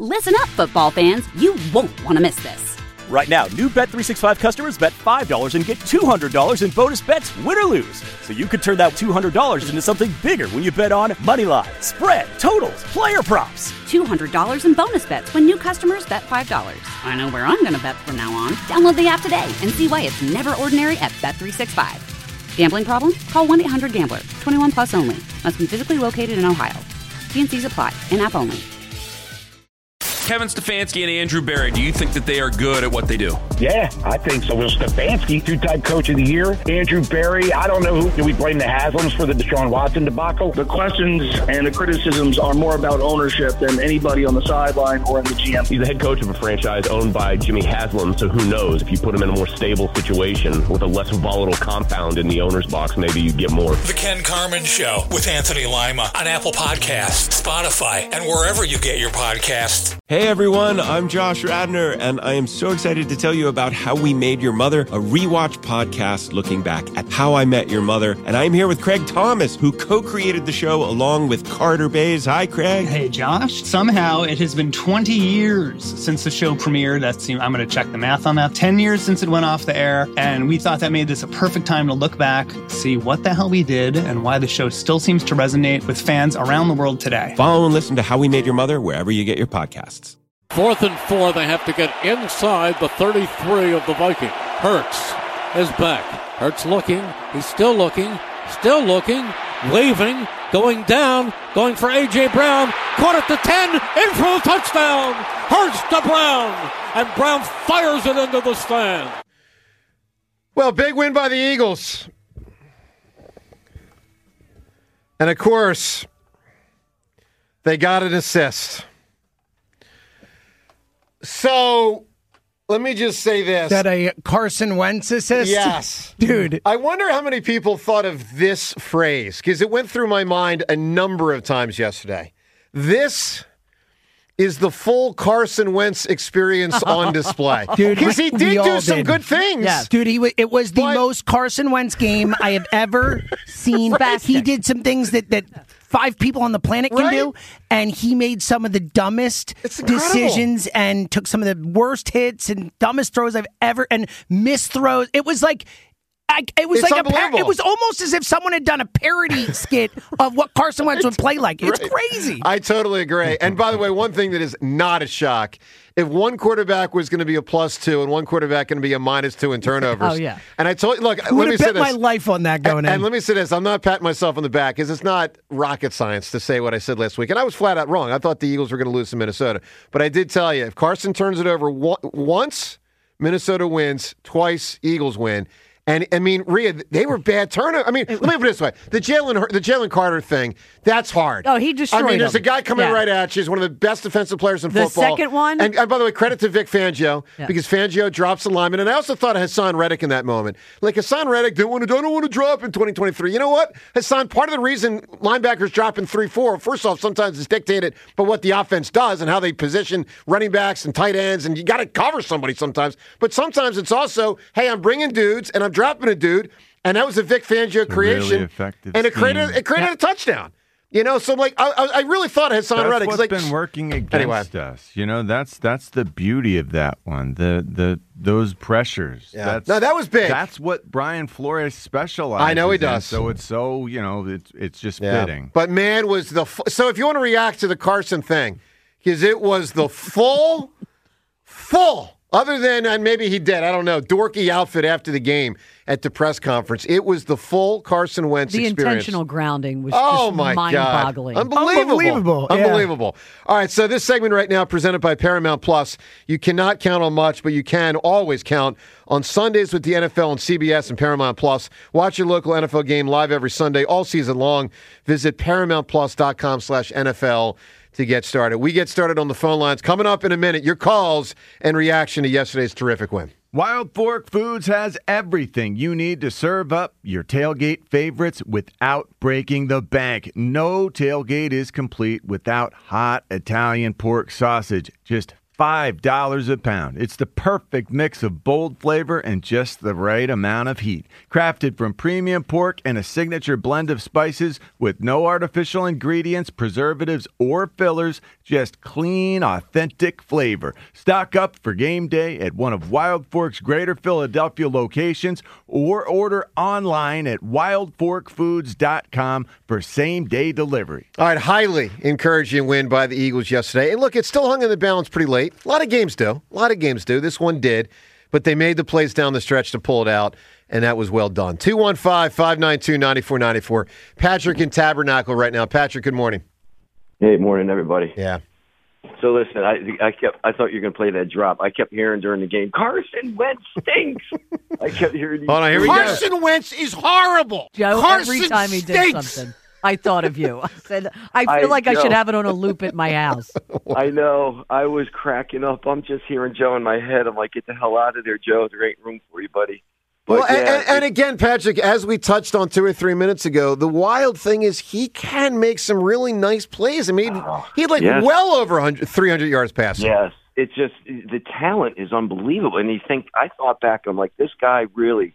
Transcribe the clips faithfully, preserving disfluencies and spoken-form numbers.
Listen up, football fans. You won't want to miss this. Right now, new Bet three sixty-five customers bet five dollars and get two hundred dollars in bonus bets, win or lose. So you could turn that two hundred dollars into something bigger when you bet on money line, spread, totals, player props. two hundred dollars in bonus bets when new customers bet five dollars. I know where I'm going to bet from now on. Download the app today and see why it's never ordinary at Bet three sixty-five. Gambling problem? Call one eight hundred gambler. twenty-one plus only. Must be physically located in Ohio. T and C's apply. In-app only. Kevin Stefanski and Andrew Berry, do you think that they are good at what they do? Yeah, I think so. Well, Stefanski, two-time coach of the year. Andrew Berry, I don't know who. Do we blame the Haslams for the Deshaun Watson debacle? The questions and the criticisms are more about ownership than anybody on the sideline or in the G M. He's the head coach of a franchise owned by Jimmy Haslam, so who knows? If you put him in a more stable situation with a less volatile compound in the owner's box, maybe you get more. The Ken Carman Show with Anthony Lima on Apple Podcasts, Spotify, and wherever you get your podcasts. Hey everyone, I'm Josh Radner, and I am so excited to tell you about How We Made Your Mother, a rewatch podcast looking back at How I Met Your Mother. And I'm here with Craig Thomas, who co-created the show along with Carter Bays. Hi, Craig. Hey, Josh. Somehow it has been twenty years since the show premiered. That's, I'm going to check the math on that. ten years since it went off the air, and we thought that made this a perfect time to look back, see what the hell we did, and why the show still seems to resonate with fans around the world today. Follow and listen to How We Made Your Mother wherever you get your podcasts. Fourth and four, they have to get inside the thirty-three of the Viking. Hurts is back. Hurts looking. He's still looking. Still looking. Waving. Going down. Going for A J. Brown. Caught at the ten. In for the touchdown. Hurts to Brown. And Brown fires it into the stand. Well, big win by the Eagles. And, of course, they got an assist. So, let me just say this. Is that a Carson Wentz assist? Yes. Dude. I wonder how many people thought of this phrase, because it went through my mind a number of times yesterday. This is the full Carson Wentz experience on display. Dude, because he did do some did. good things. Yeah. Dude, he w- it was the but, most Carson Wentz game I have ever seen. Back, he did some things that, that five people on the planet can right? do, and he made some of the dumbest decisions and took some of the worst hits and dumbest throws I've ever, and missed throws. It was like... I, it was it's like a par- it was almost as if someone had done a parody skit of what Carson Wentz would play like. It's right. crazy. I totally agree. And by the way, one thing that is not a shock, if one quarterback was going to be a plus two and one quarterback going to be a minus two in turnovers. Oh, yeah. And I told you, look, Who let me would say bet this. my life on that going and, in. And let me say this. I'm not patting myself on the back because it's not rocket science to say what I said last week. And I was flat out wrong. I thought the Eagles were going to lose to Minnesota. But I did tell you, if Carson turns it over one, once, Minnesota wins. Twice, Eagles win. And, I mean, Rhea, they were bad turnover. I mean, let me put it this way. The Jalen the Jalen Carter thing, that's hard. Oh, he destroyed I mean, there's him. a guy coming yeah. right at you. He's one of the best defensive players in the football. The second one? And, and by the way, credit to Vic Fangio, yeah. because Fangio drops the lineman. And I also thought of Hassan Reddick in that moment. Like, Hassan Reddick didn't want to, don't want to drop in twenty twenty-three. You know what? Hassan, part of the reason linebackers drop in three four, first off, sometimes it's dictated by what the offense does and how they position running backs and tight ends. And you got to cover somebody sometimes. But sometimes it's also, hey, I'm bringing dudes and I'm dropping a dude. And that was a Vic Fangio it's creation, really effective and it created scheme. it created yeah. a touchdown. You know, so like I, I really thought Hassan that's Reddick. That's like, what's been working against anyway. us. You know, that's that's the beauty of that one. The the those pressures. Yeah. That's, no, that was big. That's what Brian Flores specializes. I know he in, does. So it's so you know it's it's just yeah. fitting. But man, was the f- so if you want to react to the Carson thing, because it was the full, full. Other than, and maybe he did, I don't know, dorky outfit after the game at the press conference. It was the full Carson Wentz the experience. The intentional grounding was oh just my mind-boggling. God. Unbelievable. Unbelievable. Yeah. Unbelievable. All right, so this segment right now presented by Paramount Plus. You cannot count on much, but you can always count on Sundays with the N F L on C B S and Paramount Plus. Watch your local N F L game live every Sunday, all season long. Visit ParamountPlus.com slash NFL to get started. We get started on the phone lines. Coming up in a minute, your calls and reaction to yesterday's terrific win. Wild Fork Foods has everything you need to serve up your tailgate favorites without breaking the bank. No tailgate is complete without hot Italian pork sausage. Just five dollars a pound. It's the perfect mix of bold flavor and just the right amount of heat. Crafted from premium pork and a signature blend of spices with no artificial ingredients, preservatives, or fillers, just clean, authentic flavor. Stock up for game day at one of Wild Fork's Greater Philadelphia locations or order online at wild fork foods dot com for same-day delivery. All right, highly encouraging win by the Eagles yesterday. And look, it still hung in the balance pretty late. A lot of games do. A lot of games do. This one did. But they made the plays down the stretch to pull it out, and that was well done. two one five, five nine two, nine four nine four. Patrick in Tabernacle right now. Patrick, good morning. Hey, morning, everybody. Yeah. So listen, I I kept I thought you were going to play that drop. I kept hearing during the game, Carson Wentz stinks. I kept hearing. Hold on, here we go. Carson Wentz is horrible. Joe, Carson every time he did stinks. something, I thought of you. I said, I feel I like I know. should have it on a loop at my house. I know. I was cracking up. I'm just hearing Joe in my head. I'm like, get the hell out of there, Joe. There ain't room for you, buddy. But Well, and, yeah, and, and again, Patrick, as we touched on two or three minutes ago, the wild thing is he can make some really nice plays. I mean, he had like yes. well over one hundred, three hundred yards passing. Yes. It's just the talent is unbelievable. And you think, I thought back, I'm like, this guy really.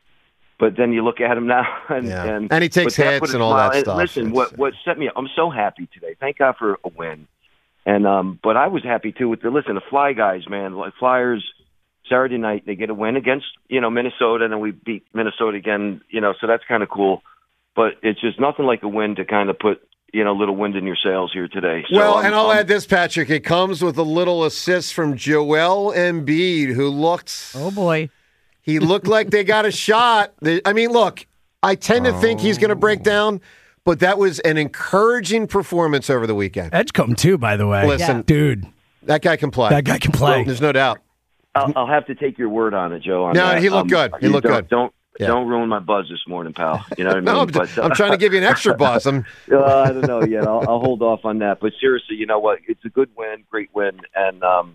But then you look at him now, and Yeah. and, And he takes but that hits put a and all smile- that stuff. Listen, It's- what what set me up? I'm so happy today. Thank God for a win. And um, but I was happy too with the listen. The Fly guys, man, like Flyers. Saturday night they get a win against you know Minnesota, and then we beat Minnesota again. You know, so that's kind of cool. But it's just nothing like a win to kind of put you know a little wind in your sails here today. So, Well, um, and I'll um, add this, Patrick. It comes with a little assist from Joel Embiid, who looked. Oh boy, he looked like they got a shot. They- I mean, look, I tend to think he's going to break down, but that was an encouraging performance over the weekend. Edgecombe too, by the way. Listen, Yeah. Dude, that guy can play. That guy can play. There's no doubt. I'll, I'll have to take your word on it, Joe. On No, that. he looked Um, good. He you looked don't, good. Don't Yeah. don't ruin my buzz this morning, pal. You know what I mean? No, I'm, But, uh, I'm trying to give you an extra buzz. I'm, uh, I don't know yet. I'll, I'll hold off on that. But seriously, you know what? It's a good win, great win, and um,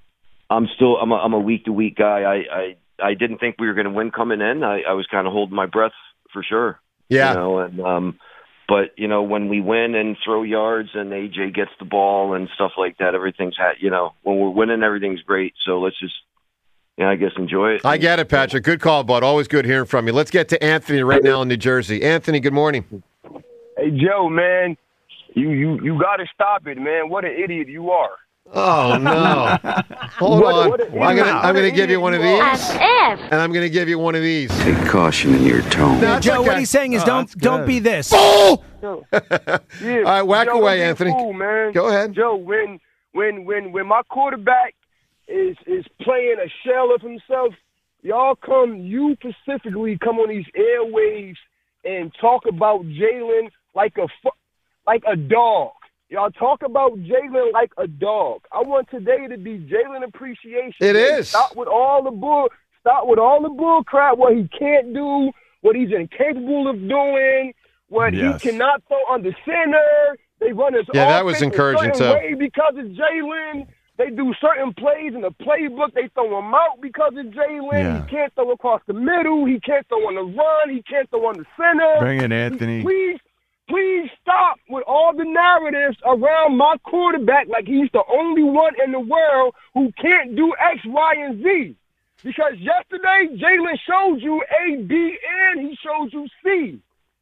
I'm still I'm a, I'm a week to week guy. I, I I didn't think we were going to win coming in. I, I was kind of holding my breath for sure. Yeah. You know, and um, but you know when we win and throw yards and A J gets the ball and stuff like that, everything's ha- you know when we're winning, everything's great. So let's just. Yeah, I guess enjoy it. I get it, Patrick. Good call, bud. Always good hearing from you. Let's get to Anthony right now in New Jersey. Anthony, good morning. Hey, Joe, man, you you you got to stop it, man. What an idiot you are. Oh no! Hold What- on. what an I'm gonna idiot. I'm gonna What an give you one of these, idiot you and I'm gonna give you one of these. Take caution in your tone. No, it's Joe, okay. what he's saying is Oh, don't that's don't good. be this. Fool! Yeah. All right, whack Joe, away, don't be a Anthony. fool, man. Go ahead. Joe. When when when when my quarterback is is playing a shell of himself, y'all come, you specifically come on these airwaves and talk about Jalen like a fu- like a dog. Y'all talk about Jalen like a dog. I want today to be Jalen appreciation. It Day. is. Stop with all the bull. Stop with all the bull crap. What he can't do, what he's incapable of doing, what Yes. he cannot throw under center. They run his Yeah, that was offense a encouraging, certain too. way because of Jalen. They do certain plays in the playbook. They throw him out because of Jalen. Yeah. He can't throw across the middle. He can't throw on the run. He can't throw on the center. Bring it, Anthony. Please, please stop with all the narratives around my quarterback like he's the only one in the world who can't do X, Y, and Z. Because yesterday, Jalen showed you A, B, and he showed you C.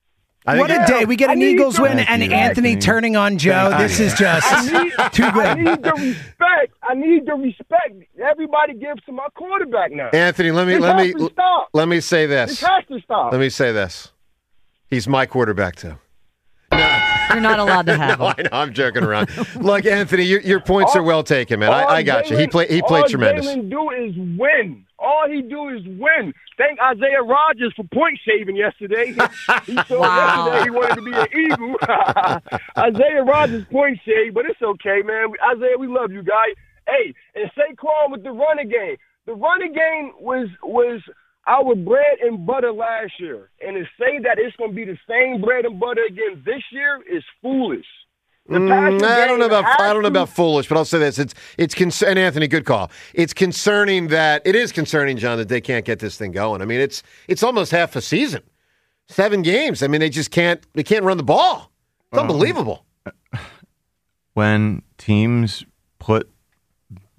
I What think a it- day. We get I an need Eagles to win respect. and Anthony turning on Joe. This is just I need, too good. I need the respect. I need the respect. Everybody gives to my quarterback now. Anthony, let me This let has me to stop. let me say This this. has to stop. Let me say this. He's my quarterback too. You're not allowed to have No, him. I know. I'm joking around. Look, Anthony, your, your points are well taken, man. I, I got you. He played. He played all tremendous. Jalen do is win. All he do is win. Thank Isaiah Rodgers for point shaving yesterday. He showed Wow. yesterday he wanted to be an Eagle. Isaiah Rodgers point shave, but it's okay, man. Isaiah, we love you, guy. Hey, and Saquon with the running game. The running game was was our bread and butter last year, and to say that it's going to be the same bread and butter again this year is foolish. The passing Mm, I don't know game about has I don't know to- about foolish, but I'll say this: it's it's concern. And Anthony, good call. It's concerning that it is concerning, John, that they can't get this thing going. I mean, it's it's almost half a season, seven games. I mean, they just can't they can't run the ball. It's Um, unbelievable. When teams put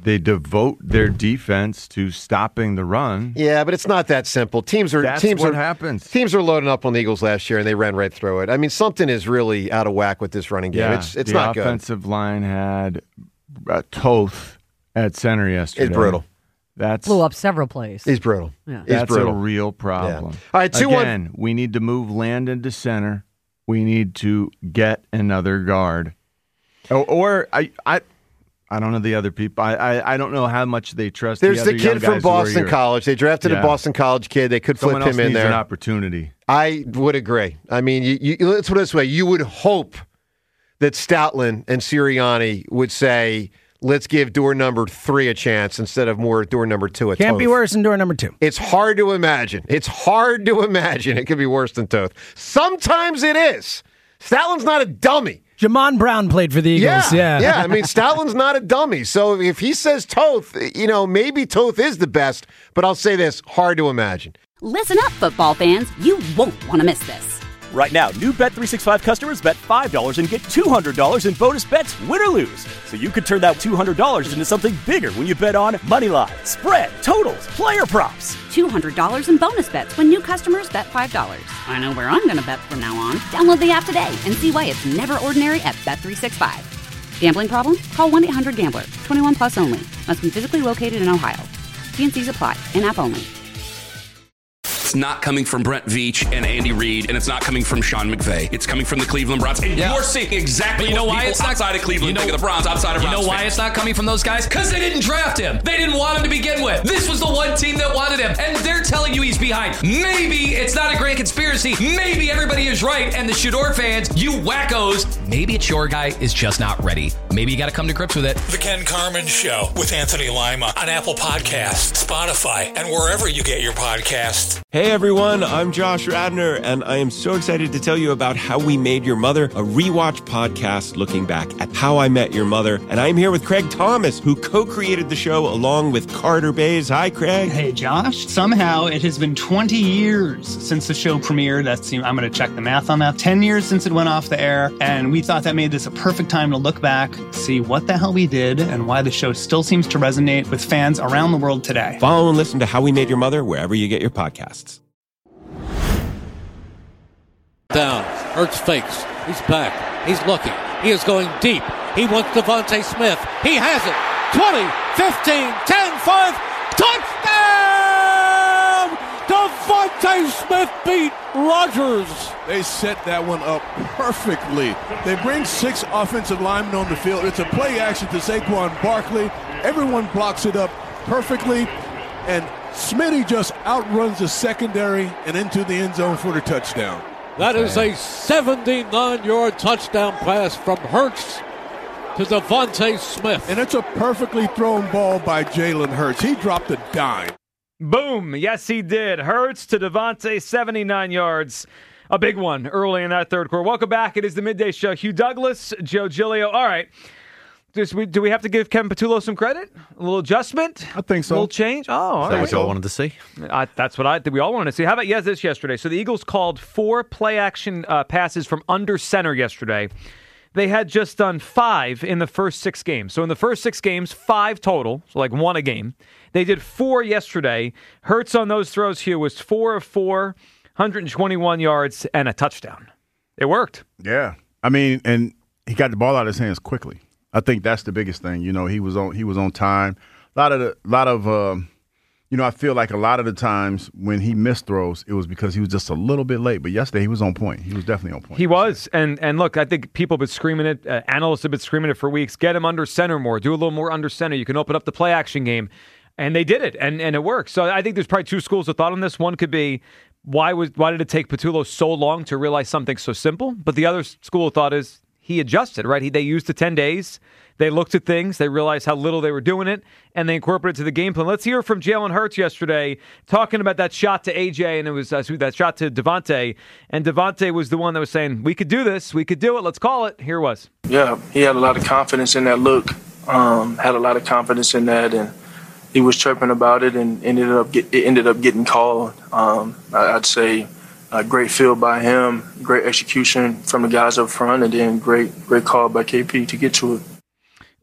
they devote their defense to stopping the run. Yeah, but it's not that simple. Teams are That's teams what are, happens. Teams are loading up on the Eagles last year, and they ran right through it. I mean, something is really out of whack with this running game. Yeah, it's it's the not good. The offensive line had uh, Toth at center yesterday. It's brutal. That's blew up several plays. He's brutal. Yeah. He's That's brutal. a real problem. Yeah. All right, two Again, one. we need to move Landon to center. We need to get another guard. Or, or I, I, I don't know the other people. I, I, I don't know how much they trust. There's the, the, other kid young from guys who are Boston here. College. They drafted Yeah. a Boston College kid. They could flip Someone else him in needs there. An opportunity. I would agree. I mean, you, you, let's put it this way: you would hope that Stoutland and Sirianni would say, let's give door number three a chance instead of more door number two a Can't Toth. be worse than door number two. It's hard to imagine. It's hard to imagine it could be worse than Toth. Sometimes it is. Stoutland's not a dummy. Jamon Brown played for the Eagles. Yeah, Yeah. yeah. I mean, Stoutland's not a dummy. So if he says Toth, you know, maybe Toth is the best, but I'll say this, hard to imagine. Listen up, football fans. You won't want to miss this. Right now, new Bet three sixty-five customers bet five dollars and get two hundred dollars in bonus bets, win or lose. So you could turn that two hundred dollars into something bigger when you bet on money line, spread, totals, player props. two hundred dollars in bonus bets when new customers bet five dollars. I know where I'm going to bet from now on. Download the app today and see why it's never ordinary at Bet three sixty-five. Gambling problem? Call one eight hundred gambler. twenty-one plus only. Must be physically located in Ohio. T N Cs apply. In-app only. It's not coming from Brent Veach and Andy Reid, and it's not coming from Sean McVay. It's coming from the Cleveland Browns. And yeah. you're seeing exactly but you know what why people it's not, outside of Cleveland you know, think of the Browns, outside of You Browns know why fans. it's not coming from those guys? Because they didn't draft him. They didn't want him to begin with. This was the one team that wanted him, and they're telling you he's behind. Maybe it's not a grand conspiracy. Maybe everybody is right, and the Shador fans, you wackos, maybe it's your guy is just not ready. Maybe you got to come to grips with it. The Ken Carmen Show with Anthony Lima on Apple Podcasts, Spotify, and wherever you get your podcasts. Hey everyone, I'm Josh Radner, and I am so excited to tell you about How We Made Your Mother, a rewatch podcast looking back at How I Met Your Mother. And I'm here with Craig Thomas, who co-created the show along with Carter Bays. Hi, Craig. Hey, Josh. Somehow it has been twenty years since the show premiered. That's, I'm going to check the math on that. ten years since it went off the air, and we thought that made this a perfect time to look back, see what the hell we did, and why the show still seems to resonate with fans around the world today. Follow and listen to How We Made Your Mother wherever you get your podcasts. Down. Hurts fakes. He's back. He's looking. He is going deep. He wants Devontae Smith. He has it. twenty, fifteen, ten, five. Touchdown! Devontae Smith beat Rodgers. They set that one up perfectly. They bring six offensive linemen on the field. It's a play action to Saquon Barkley. Everyone blocks it up perfectly. And Smitty just outruns the secondary and into the end zone for the touchdown. That is a seventy-nine-yard touchdown pass from Hurts to Devontae Smith. And it's a perfectly thrown ball by Jalen Hurts. He dropped a dime. Boom. Yes, he did. Hurts to Devontae, seventy-nine yards. A big one early in that third quarter. Welcome back. It is the Midday Show. Hugh Douglas, Joe Giglio. All right. Does we, do we have to give Kevin Patullo some credit? A little adjustment? I think so. A little change? Oh, all Is that right. what y'all wanted to see? I, that's what I think we all wanted to see. How about yes, this yesterday? So the Eagles called four play-action uh, passes from under center yesterday. They had just done five in the first six games. So in the first six games, five total, so like one a game. They did four yesterday. Hurts on those throws here was four of four, one hundred twenty-one yards, and a touchdown. It worked. Yeah. I mean, and he got the ball out of his hands quickly. I think that's the biggest thing. You know, he was on he was on time. A lot of the lot of um, you know, I feel like a lot of the times when he missed throws, it was because he was just a little bit late. But yesterday he was on point. He was definitely on point. He was. And and look, I think people have been screaming it. Uh, analysts have been screaming it for weeks. Get him under center more. Do a little more under center. You can open up the play action game. And they did it, and, and it worked. So I think there's probably two schools of thought on this. One could be, why was why did it take Patullo so long to realize something so simple? But the other school of thought is he adjusted, right? He, they used the ten days. They looked at things. They realized how little they were doing it, and they incorporated it to the game plan. Let's hear from Jalen Hurts yesterday talking about that shot to A J, and it was uh, that shot to Devontae. And Devontae was the one that was saying, we could do this. We could do it. Let's call it. Here it was. Yeah, he had a lot of confidence in that look, um, had a lot of confidence in that, and he was chirping about it, and ended up get, it ended up getting called. Um, I'd say a great field by him, great execution from the guys up front, and then great great call by K P to get to it.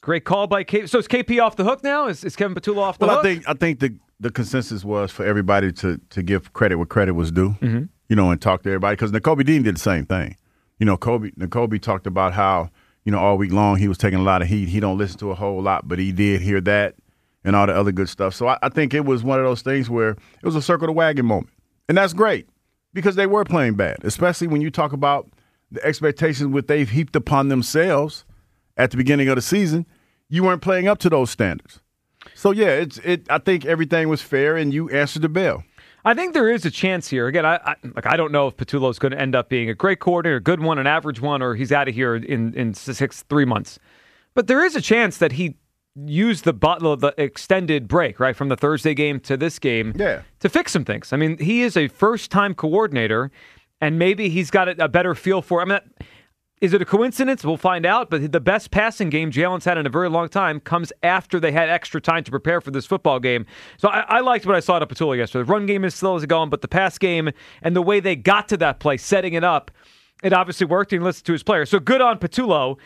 Great call by K P. So is K P off the hook now? Is, is Kevin Patullo off the well, hook? Well, I think I think the the consensus was for everybody to to give credit where credit was due. Mm-hmm. You know, and talk to everybody because Nakobe Dean did the same thing. You know, Kobe Nakobe talked about how you know all week long he was taking a lot of heat. He don't listen to a whole lot, but he did hear that and all the other good stuff. So I, I think it was one of those things where it was a circle the wagon moment, and that's great because they were playing bad, especially when you talk about the expectations what they've heaped upon themselves at the beginning of the season. You weren't playing up to those standards. So, yeah, it's it. I think everything was fair, and you answered the bell. I think there is a chance here. Again, I, I like I don't know if Patullo's going to end up being a great coordinator, a good one, an average one, or he's out of here in, in six, three months. But there is a chance that he used the, the extended break, right, from the Thursday game to this game yeah. to fix some things. I mean, he is a first-time coordinator, and maybe he's got a, a better feel for it. I mean, is it a coincidence? We'll find out. But the best passing game Jalen's had in a very long time comes after they had extra time to prepare for this football game. So I, I liked what I saw at Patullo yesterday. The run game is still as going, but the pass game and the way they got to that play, setting it up, it obviously worked. And he listened to his players. So good on Patullo.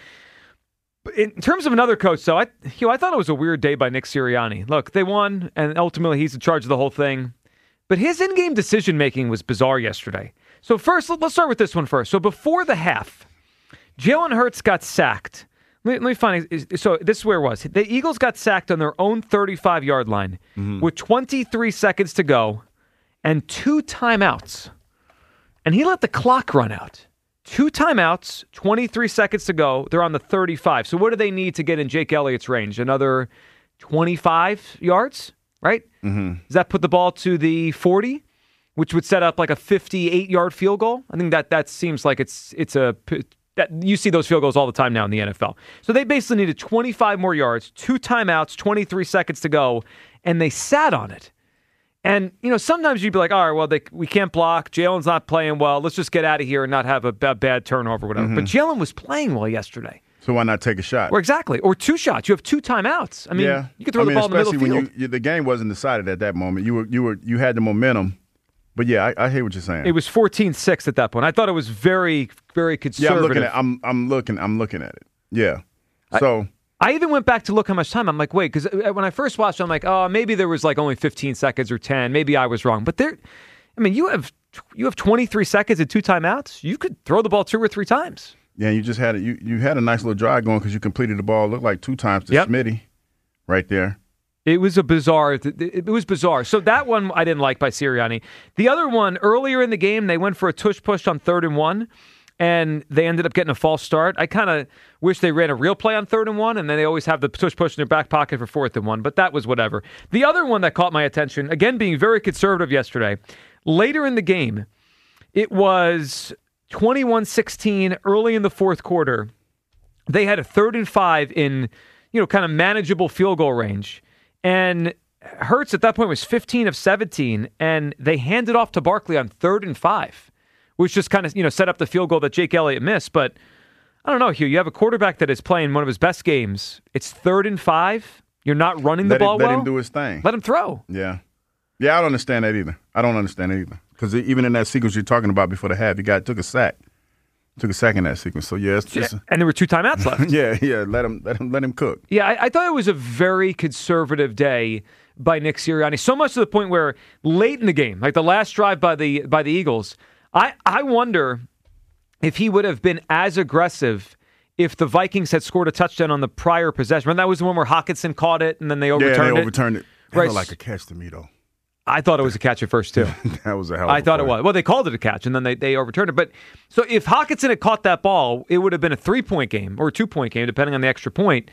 In terms of another coach, though, I, you know, I thought it was a weird day by Nick Sirianni. Look, they won, and ultimately he's in charge of the whole thing. But his in-game decision-making was bizarre yesterday. So first, let's start with this one first. So before the half, Jalen Hurts got sacked. Let me, let me find. So this is where it was. The Eagles got sacked on their own thirty-five-yard line mm-hmm. with twenty-three seconds to go and two timeouts. And he let the clock run out. Two timeouts, twenty-three seconds to go. They're on the thirty-five. So what do they need to get in Jake Elliott's range? Another twenty-five yards, right? Mm-hmm. Does that put the ball to the forty, which would set up like a fifty-eight-yard field goal? I think that that seems like it's it's a that you see those field goals all the time now in the N F L. So they basically needed twenty-five more yards, two timeouts, twenty-three seconds to go, and they sat on it. And, you know, sometimes you'd be like, all right, well, they, we can't block. Jalen's not playing well. Let's just get out of here and not have a, a bad turnover or whatever. Mm-hmm. But Jalen was playing well yesterday. So why not take a shot? Or exactly. Or two shots. You have two timeouts. I mean, yeah. you can throw I the mean, ball in the middle of the especially field. when you, you, the game wasn't decided at that moment. You were you were you had the momentum. But yeah, I, I hear what you're saying. It was fourteen six at that point. I thought it was very, very conservative. Yeah, I'm looking at I'm I'm looking I'm looking at it. Yeah. So I, I even went back to look how much time. I'm like, wait, because when I first watched it, I'm like, oh, maybe there was like only fifteen seconds or ten. Maybe I was wrong. But there, I mean, you have you have twenty-three seconds and two timeouts. You could throw the ball two or three times. Yeah, you just had it. You you had a nice little drive going because you completed the ball. It looked like two times to yep. Smitty, right there. It was a bizarre. It was bizarre. So that one I didn't like by Sirianni. The other one earlier in the game, they went for a tush push on third and one, and they ended up getting a false start. I kind of wish they ran a real play on third and one, and then they always have the tush push in their back pocket for fourth and one. But that was whatever. The other one that caught my attention, again being very conservative yesterday, later in the game, it was twenty-one sixteen early in the fourth quarter. They had a third and five in, you know, kind of manageable field goal range. And Hurts at that point was fifteen of seventeen, and they handed off to Barkley on third and five, which just kind of, you know, set up the field goal that Jake Elliott missed. But I don't know, Hugh, you have a quarterback that is playing one of his best games. It's third and five. You're not running the let ball him, let well. Let him do his thing. Let him throw. Yeah. Yeah, I don't understand that either. I don't understand it either. Because even in that sequence you're talking about before the half, he got took a sack. Took a sack in that sequence. So, yeah, it's just... Yeah, and there were two timeouts left. yeah, yeah, let him, let him let him cook. Yeah, I, I thought it was a very conservative day by Nick Sirianni, so much to the point where late in the game, like the last drive by the by the Eagles, I, I wonder if he would have been as aggressive if the Vikings had scored a touchdown on the prior possession. And that was the one where Hockenson caught it and then they overturned it. Yeah, they overturned it. it. That right. looked like a catch to me, though. I thought it was a catch at first, too. that was a hell of I a thought play. it was. Well, they called it a catch, and then they, they overturned it. But so if Hockenson had caught that ball, it would have been a three-point game or a two-point game, depending on the extra point.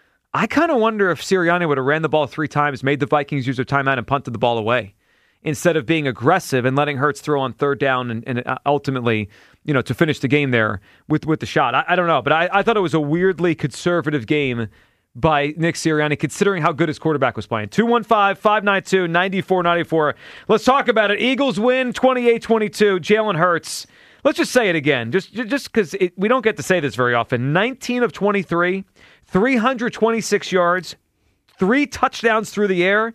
I kind of wonder if Sirianni would have ran the ball three times, made the Vikings use their timeout, and punted the ball away instead of being aggressive and letting Hurts throw on third down and, and ultimately, you know, to finish the game there with, with the shot. I, I don't know, but I, I thought it was a weirdly conservative game by Nick Sirianni, considering how good his quarterback was playing. two one five, five nine two, nine four nine four. Let's talk about it. Eagles win twenty-eight twenty-two. Jalen Hurts. Let's just say it again, just just because we don't get to say this very often. nineteen of twenty-three, three hundred twenty-six yards, three touchdowns through the air,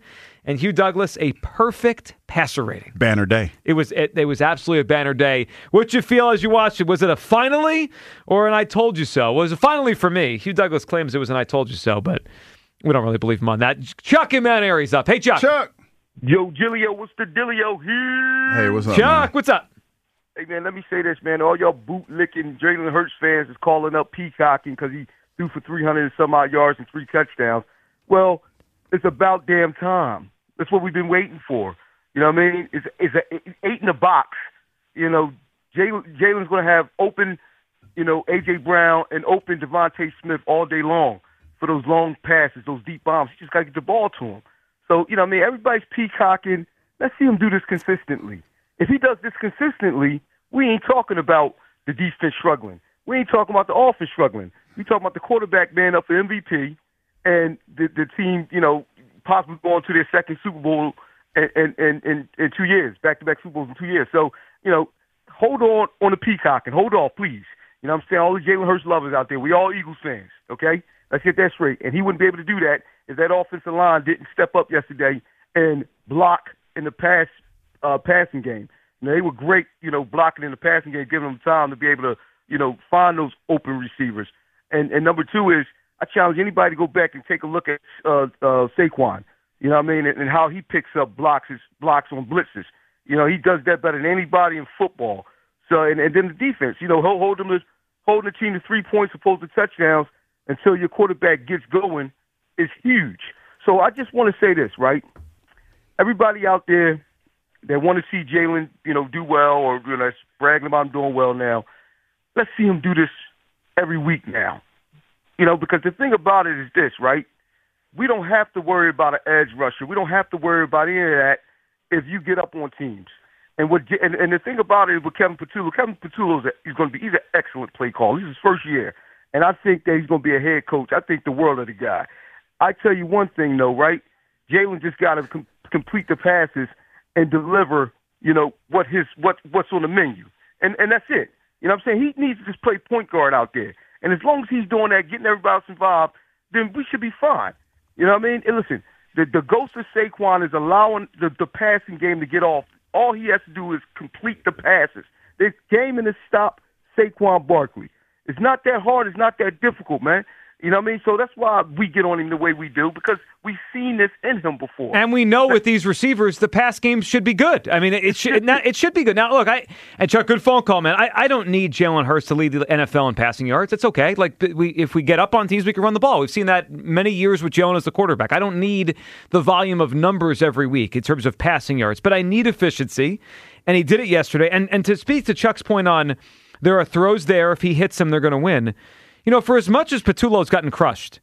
and Hugh Douglas a perfect passer rating. Banner day. It was it, it was absolutely a banner day. What'd you feel as you watched it? Was it a finally or an I told you so? Well, it was a finally for me. Hugh Douglas claims it was an I told you so, but we don't really believe him on that. Chuck in Mount Airy's up. Hey, Chuck. Chuck. Yo, Gilio, what's the dealio here? Hey, what's up, Chuck, man? what's up? Hey, man, let me say this, man. All y'all bootlicking Jalen Hurts fans is calling up peacocking because he threw for three hundred and some odd yards and three touchdowns. Well, it's about damn time. That's what we've been waiting for. You know what I mean? It's, it's a, it's eight in the box. You know, Jalen, Jalen's going to have open, you know, A J. Brown and open Devontae Smith all day long for those long passes, those deep bombs. You just got to get the ball to him. So, you know what I mean? Everybody's peacocking. Let's see him do this consistently. If he does this consistently, we ain't talking about the defense struggling. We ain't talking about the offense struggling. We talking about the quarterback being up for M V P and the, the team, you know, possibly going to their second Super Bowl in, in, in, in, in two years, back-to-back Super Bowls in two years. So, you know, hold on on the peacocking. Hold off, please. You know what I'm saying? All the Jalen Hurts lovers out there, we all Eagles fans, okay? Let's get that straight. And he wouldn't be able to do that if that offensive line didn't step up yesterday and block in the pass uh, passing game. You know, they were great, you know, blocking in the passing game, giving them time to be able to, you know, find those open receivers. And and number two is I challenge anybody to go back and take a look at uh, uh, Saquon. You know what I mean? And, and how he picks up blocks his blocks on blitzes. You know, he does that better than anybody in football. So and, and then the defense, you know, he'll hold them to holding the team to three points opposed to touchdowns until your quarterback gets going is huge. So I just want to say this, right? Everybody out there that want to see Jalen, you know, do well or, you know, bragging about him doing well now, let's see him do this every week now. You know, because the thing about it is this, right? We don't have to worry about an edge rusher. We don't have to worry about any of that if you get up on teams. And what and, and the thing about it is with Kevin Patullo, Kevin Patullo is, a, he's going to be he's an excellent play caller. This is his first year, and I think that he's going to be a head coach. I think the world of the guy. I tell you one thing though, right? Jalen just got to com- complete the passes and deliver. You know what his what what's on the menu, and and that's it. You know what I'm saying? He needs to just play point guard out there, and as long as he's doing that, getting everybody else involved, then we should be fine. You know what I mean? And listen, the the ghost of Saquon is allowing the the passing game to get off. All he has to do is complete the passes. This game in to stop Saquon Barkley. It's not that hard. It's not that difficult, man. You know what I mean? So that's why we get on him the way we do, because we've seen this in him before. And we know with these receivers, the pass game should be good. I mean, it, it should not, it should be good. Now, look, I and Chuck, good phone call, man. I, I don't need Jalen Hurts to lead the N F L in passing yards. It's okay. Like we, if we get up on teams, we can run the ball. We've seen that many years with Jalen as the quarterback. I don't need the volume of numbers every week in terms of passing yards, but I need efficiency, and he did it yesterday. And and to speak to Chuck's point on there are throws there. If he hits them, they're going to win. You know, for as much as Patullo's gotten crushed,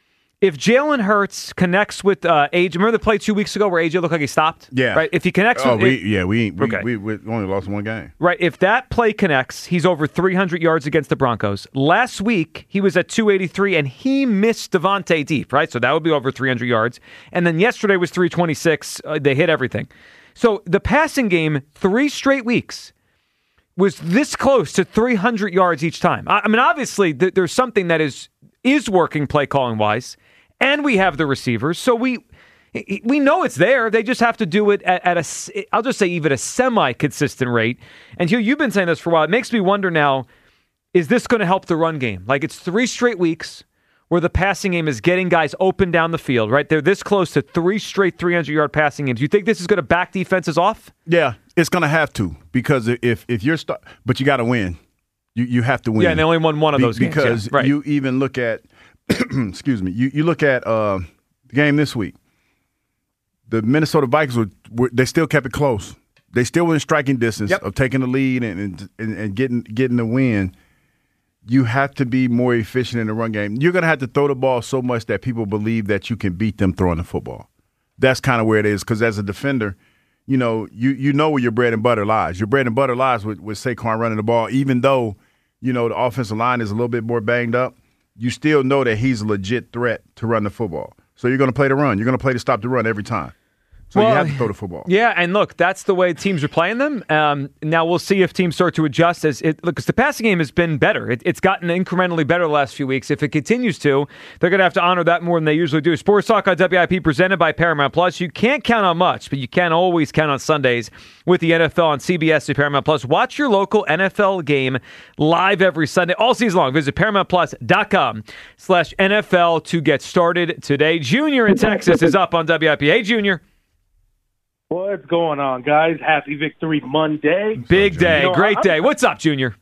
if Jalen Hurts connects with uh, A J, remember the play two weeks ago where A J looked like he stopped? Yeah. Right? If he connects oh, with we, it, yeah, we, we, okay. we, we only lost one game. Right. If that play connects, he's over three hundred yards against the Broncos. Last week, he was at two eighty-three, and he missed Devontae deep, right? So that would be over three hundred yards. And then yesterday was three twenty-six. Uh, they hit everything. So the passing game, three straight weeks, was this close to three hundred yards each time. I, I mean, obviously, th- there's something that is is working play calling wise, and we have the receivers, so we we know it's there. They just have to do it at, at a, I'll just say even a semi-consistent rate. And Hugh, you've been saying this for a while. It makes me wonder now, is this going to help the run game? Like, it's three straight weeks where the passing game is getting guys open down the field, right? They're this close to three straight three hundred-yard passing games. Do you think this is going to back defenses off? Yeah, it's going to have to, because if if you're st- but you got to win. You you have to win. Yeah, and they only won one of those Be- games. because yeah, right. you even look at excuse me. You you look at uh, the game this week. The Minnesota Vikings were, were they still kept it close. They still were in striking distance yep. of taking the lead and and, and getting getting the win. You have to be more efficient in the run game. You're going to have to throw the ball so much that people believe that you can beat them throwing the football. That's kind of where it is, because as a defender, you know, you you know where your bread and butter lies. Your bread and butter lies with, with Saquon running the ball, even though, you know, the offensive line is a little bit more banged up. You still know that he's a legit threat to run the football. So you're going to play the run. You're going to play to stop the run every time. So Well, you have to throw the football. Yeah, and look, that's the way teams are playing them. Um, now we'll see if teams start to adjust. As it, look, because the passing game has been better. It, it's gotten incrementally better the last few weeks. If it continues to, they're going to have to honor that more than they usually do. Sports Talk on W I P presented by Paramount Plus. You can't count on much, but you can always count on Sundays with the N F L on C B S and Paramount Plus. Watch your local N F L game live every Sunday, all season long. Visit ParamountPlus.com slash NFL to get started today. Junior in Texas is up on W I P. Hey, Junior. What's going on, guys? Happy Victory Monday. Big day. You know, Great I'm, day. What's up, Junior?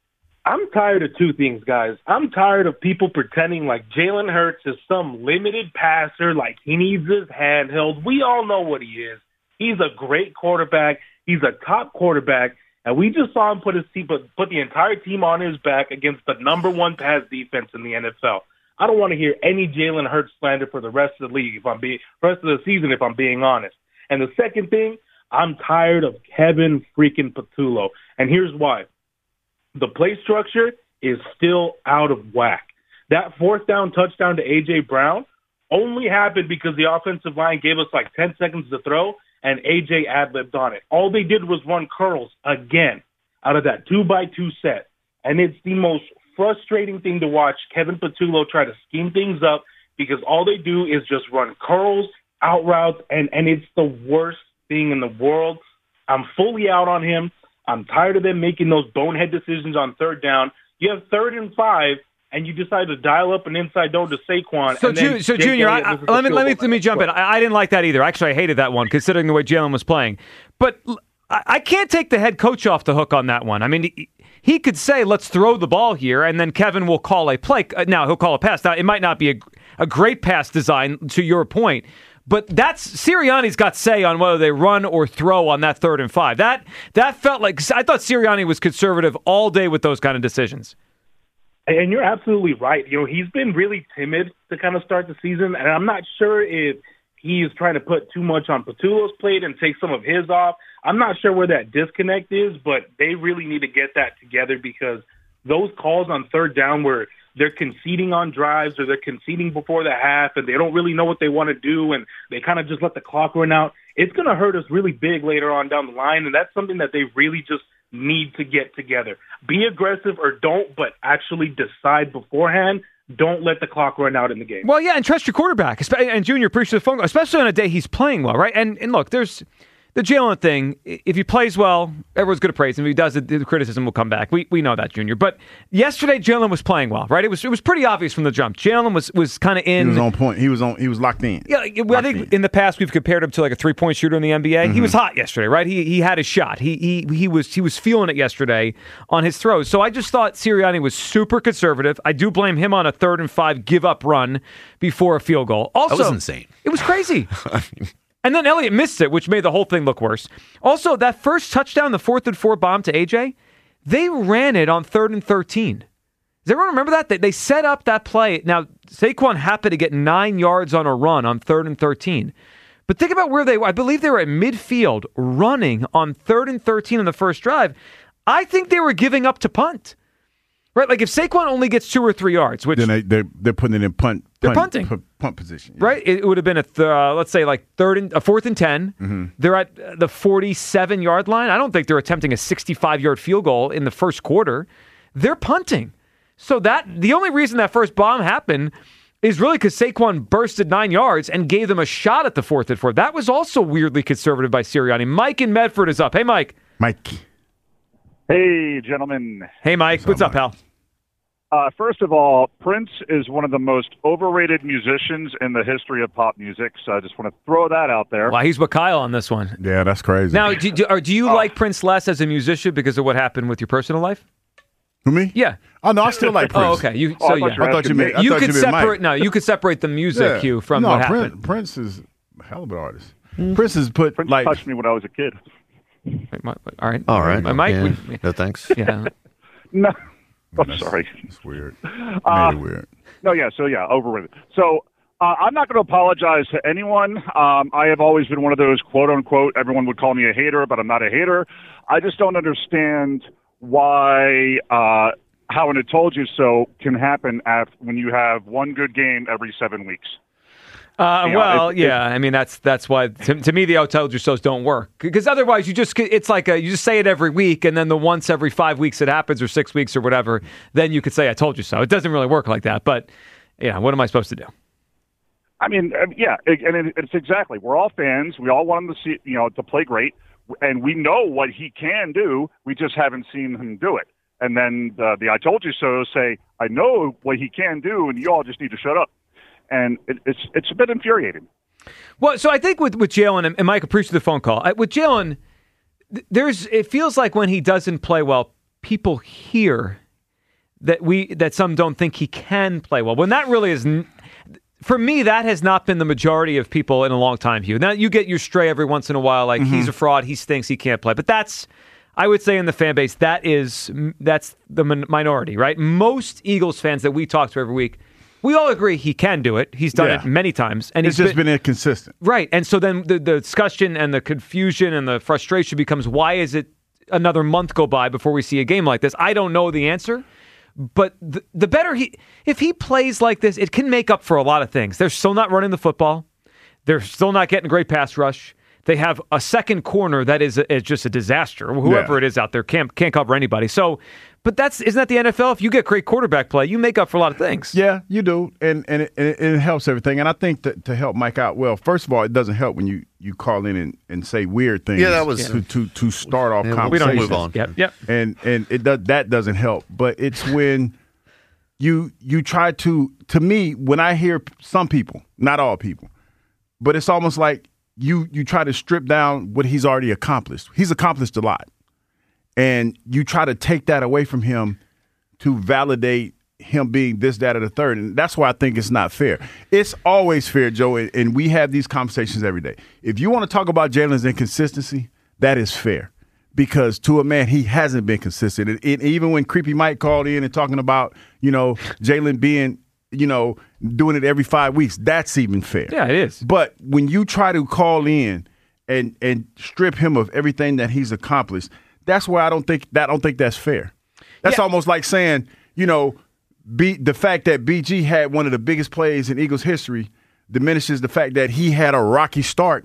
I'm tired of two things, guys. I'm tired of people pretending like Jalen Hurts is some limited passer, like he needs his handheld. We all know what he is. He's a great quarterback. He's a top quarterback. And we just saw him put his team, put, put the entire team on his back against the number one pass defense in the N F L. I don't want to hear any Jalen Hurts slander for the rest of the league, if I'm being, rest of the season, if I'm being honest. And the second thing, I'm tired of Kevin freaking Patullo. And here's why. The play structure is still out of whack. That fourth down touchdown to A J. Brown only happened because the offensive line gave us like ten seconds to throw, and A J ad-libbed on it. All they did was run curls again out of that two-by-two set. And it's the most frustrating thing to watch Kevin Patullo try to scheme things up because all they do is just run curls, out routes, and, and it's the worst thing in the world. I'm fully out on him. I'm tired of them making those bonehead decisions on third down. You have third and five, and you decide to dial up an inside door to Saquon. So, and then Ju- so Jake Junior, I, Elliott I, let me misses let me the field let me jump in. I, I didn't like that either. Actually, I hated that one, considering the way Jalen was playing. But I, I can't take the head coach off the hook on that one. I mean, he, he could say, "Let's throw the ball here," and then Kevin will call a play. Now he'll call a pass. Now it might not be a, a great pass design, to your point. But that's Sirianni's got say on whether they run or throw on that third and five. That that felt like I thought Sirianni was conservative all day with those kind of decisions. And you're absolutely right. You know, he's been really timid to kind of start the season, and I'm not sure if he's trying to put too much on Patullo's plate and take some of his off. I'm not sure where that disconnect is, but they really need to get that together because those calls on third down where they're conceding on drives or they're conceding before the half and they don't really know what they want to do and they kind of just let the clock run out, it's going to hurt us really big later on down the line, and that's something that they really just need to get together. Be aggressive or don't, but actually decide beforehand. Don't let the clock run out in the game. Well, yeah, and trust your quarterback. And Junior, appreciate the phone call, especially on a day he's playing well, right? And and look, there's the Jalen thing. If he plays well, everyone's going to praise him. If he does, the criticism will come back. We we know that, Junior. But yesterday, Jalen was playing well, right? It was it was pretty obvious from the jump. Jalen was was kind of in. He was on point. He was on. He was locked in. Yeah, locked I think in. in the past we've compared him to like a three point shooter in the N B A. Mm-hmm. He was hot yesterday, right? He he had his shot. He he he was he was feeling it yesterday on his throws. So I just thought Sirianni was super conservative. I do blame him on a third and five give up run before a field goal. Also, that was insane. It was crazy. And then Elliott missed it, which made the whole thing look worse. Also, that first touchdown, the fourth and four bomb to A J, they ran it on third and thirteen. Does everyone remember that? They, they set up that play. Now, Saquon happened to get nine yards on a run on third and thirteen. But think about where they were. I believe they were at midfield running on third and thirteen in the first drive. I think they were giving up to punt. Right? Like if Saquon only gets two or three yards, which then they, they're, they're putting it in punt. They're punt, punting. Punt, punt position. Yeah. Right? It would have been a, th- uh, let's say, like third and a fourth and ten. Mm-hmm. They're at the forty-seven yard line. I don't think they're attempting a sixty-five yard field goal in the first quarter. They're punting. So that the only reason that first bomb happened is really because Saquon bursted nine yards and gave them a shot at the fourth and four. That was also weirdly conservative by Sirianni. Mike in Medford is up. Hey, Mike. Mike. Hey, gentlemen. Hey, Mike. What's, What's up, pal? Uh, first of all, Prince is one of the most overrated musicians in the history of pop music, so I just want to throw that out there. Well, he's with Kyle on this one. Yeah, that's crazy. Now, do, do, or do you oh. like Prince less as a musician because of what happened with your personal life? Who, me? Yeah. Oh, no, I still like Prince. Oh, okay. You, oh, so, I yeah. you I thought you meant You I could you meant separate, Mike. no, you could separate the music yeah. cue from no, what Prince, happened. Prince is a hell of an artist. Mm. Prince has put, Prince like... touched me when I was a kid. Wait, my, all right. All right. My Mike. Yeah. We, no, thanks. Yeah. No. I'm that's, sorry. It's weird. Uh, Made it weird. No, yeah, so yeah, overrated. So uh, I'm not going to apologize to anyone. Um, I have always been one of those quote-unquote, everyone would call me a hater, but I'm not a hater. I just don't understand why uh, how an "it told you so" can happen after, when you have one good game every seven weeks. Uh, You know, well, it- yeah. I mean, that's that's why to, to me the "I told you so"s don't work, because otherwise you just it's like a, you just say it every week, and then the once every five weeks it happens or six weeks or whatever, then you could say "I told you so." It doesn't really work like that. But yeah, what am I supposed to do? I mean, uh, yeah, it- and it- it's exactly. We're all fans. We all want him to see, you know, to play great, and we know what he can do. We just haven't seen him do it. And then the, the "I told you so" say, "I know what he can do, and you all just need to shut up." And it, it's it's a bit infuriating. Well, so I think with, with Jalen, and Mike, appreciate the phone call. I, with Jalen, th- there's it feels like when he doesn't play well, people hear that we that some don't think he can play well. When that really is, n- for me, that has not been the majority of people in a long time, Hugh. Now, you get your stray every once in a while, like Mm-hmm. he's a fraud, he stinks, he can't play. But that's, I would say in the fan base, that is that's the min- minority, right? Most Eagles fans that we talk to every week, we all agree he can do it. He's done Yeah. it many times. And It's he's just been inconsistent. Right. And so then the, the discussion and the confusion and the frustration becomes, why is it another month go by before we see a game like this? I don't know the answer. But the, the better he, if he plays like this, it can make up for a lot of things. They're still not running the football. They're still not getting a great pass rush. They have a second corner that is, is just a disaster. Whoever Yeah. it is out there can't can't cover anybody. So, but that's isn't that the N F L? If you get great quarterback play, you make up for a lot of things. Yeah, you do, and and it, and it, and it helps everything. And I think that to help Mike out, well, first of all, it doesn't help when you, you call in and, and say weird things. Yeah, that was- to to, to start off Yeah, we conversations. don't move on. Yep, yep. And and it does that doesn't help. But it's when you you try to to me when I hear some people, not all people, but it's almost like you you try to strip down what he's already accomplished. He's accomplished a lot, and you try to take that away from him to validate him being this, that, or the third. And that's why I think it's not fair. It's always fair, Joe, and, and we have these conversations every day. If you want to talk about Jalen's inconsistency, that is fair. Because to a man, he hasn't been consistent. And, and even when Creepy Mike called in and talking about, you know, Jalen being, you know, doing it every five weeks, that's even fair. Yeah, it is. But when you try to call in and and strip him of everything that he's accomplished, that's where I don't think that I don't think that's fair. That's Yeah. almost like saying, you know, B, the fact that B G had one of the biggest plays in Eagles history diminishes the fact that he had a rocky start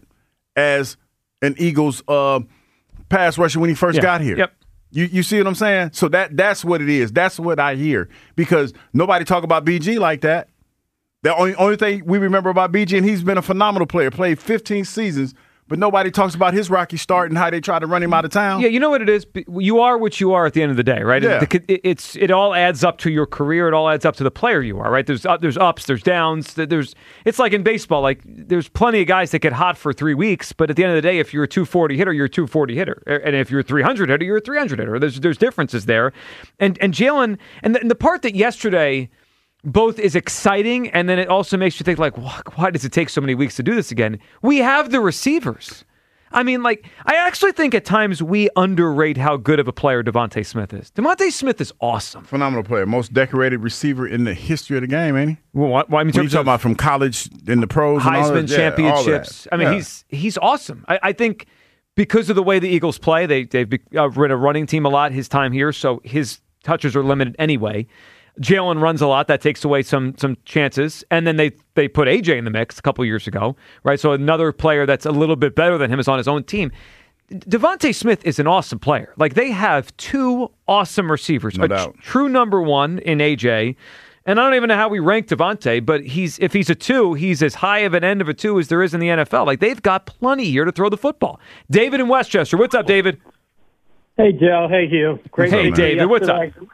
as an Eagles uh, pass rusher when he first Yeah. got here. Yep. You you see what I'm saying? So that that's what it is. That's what I hear because nobody talk about B G like that. The only only thing we remember about B G, and he's been a phenomenal player, played fifteen seasons, but nobody talks about his rocky start and how they tried to run him out of town. Yeah, you know what it is? You are what you are at the end of the day, right? Yeah. It, it, it's it all adds up to your career. It all adds up to the player you are, right? There's up, there's ups, there's downs. There's it's like in baseball. Like there's plenty of guys that get hot for three weeks, but at the end of the day, if you're a two forty hitter, you're a two forty hitter, and if you're a three hundred hitter, you're a three hundred hitter. There's there's differences there, and and Jalen and the, and the part that yesterday both is exciting, and then it also makes you think like, why, why does it take so many weeks to do this again? We have the receivers. I mean, like, I actually think at times we underrate how good of a player Devontae Smith is. Devontae Smith is awesome. Phenomenal player. Most decorated receiver in the history of the game, ain't he? Well, what, well, I mean, When you talking about from college in the pros and all Heisman that, yeah, all championships. that. I mean, Yeah. he's he's awesome. I, I think because of the way the Eagles play, they, they've uh, run a running team a lot his time here, so his touches are limited anyway. Jalen runs a lot. That takes away some some chances. And then they, they put A J in the mix a couple years ago, right? So another player that's a little bit better than him is on his own team. Devontae Smith is an awesome player. Like, they have two awesome receivers. No a doubt. tr- true number one in A J. And I don't even know how we rank Devontae, but he's if he's a two, he's as high of an end of a two as there is in the N F L. Like, they've got plenty here to throw the football. David in Westchester. What's up, David? Hey, Joe. Hey, Hugh. Great Hey, to see you David. What's up? yesterday.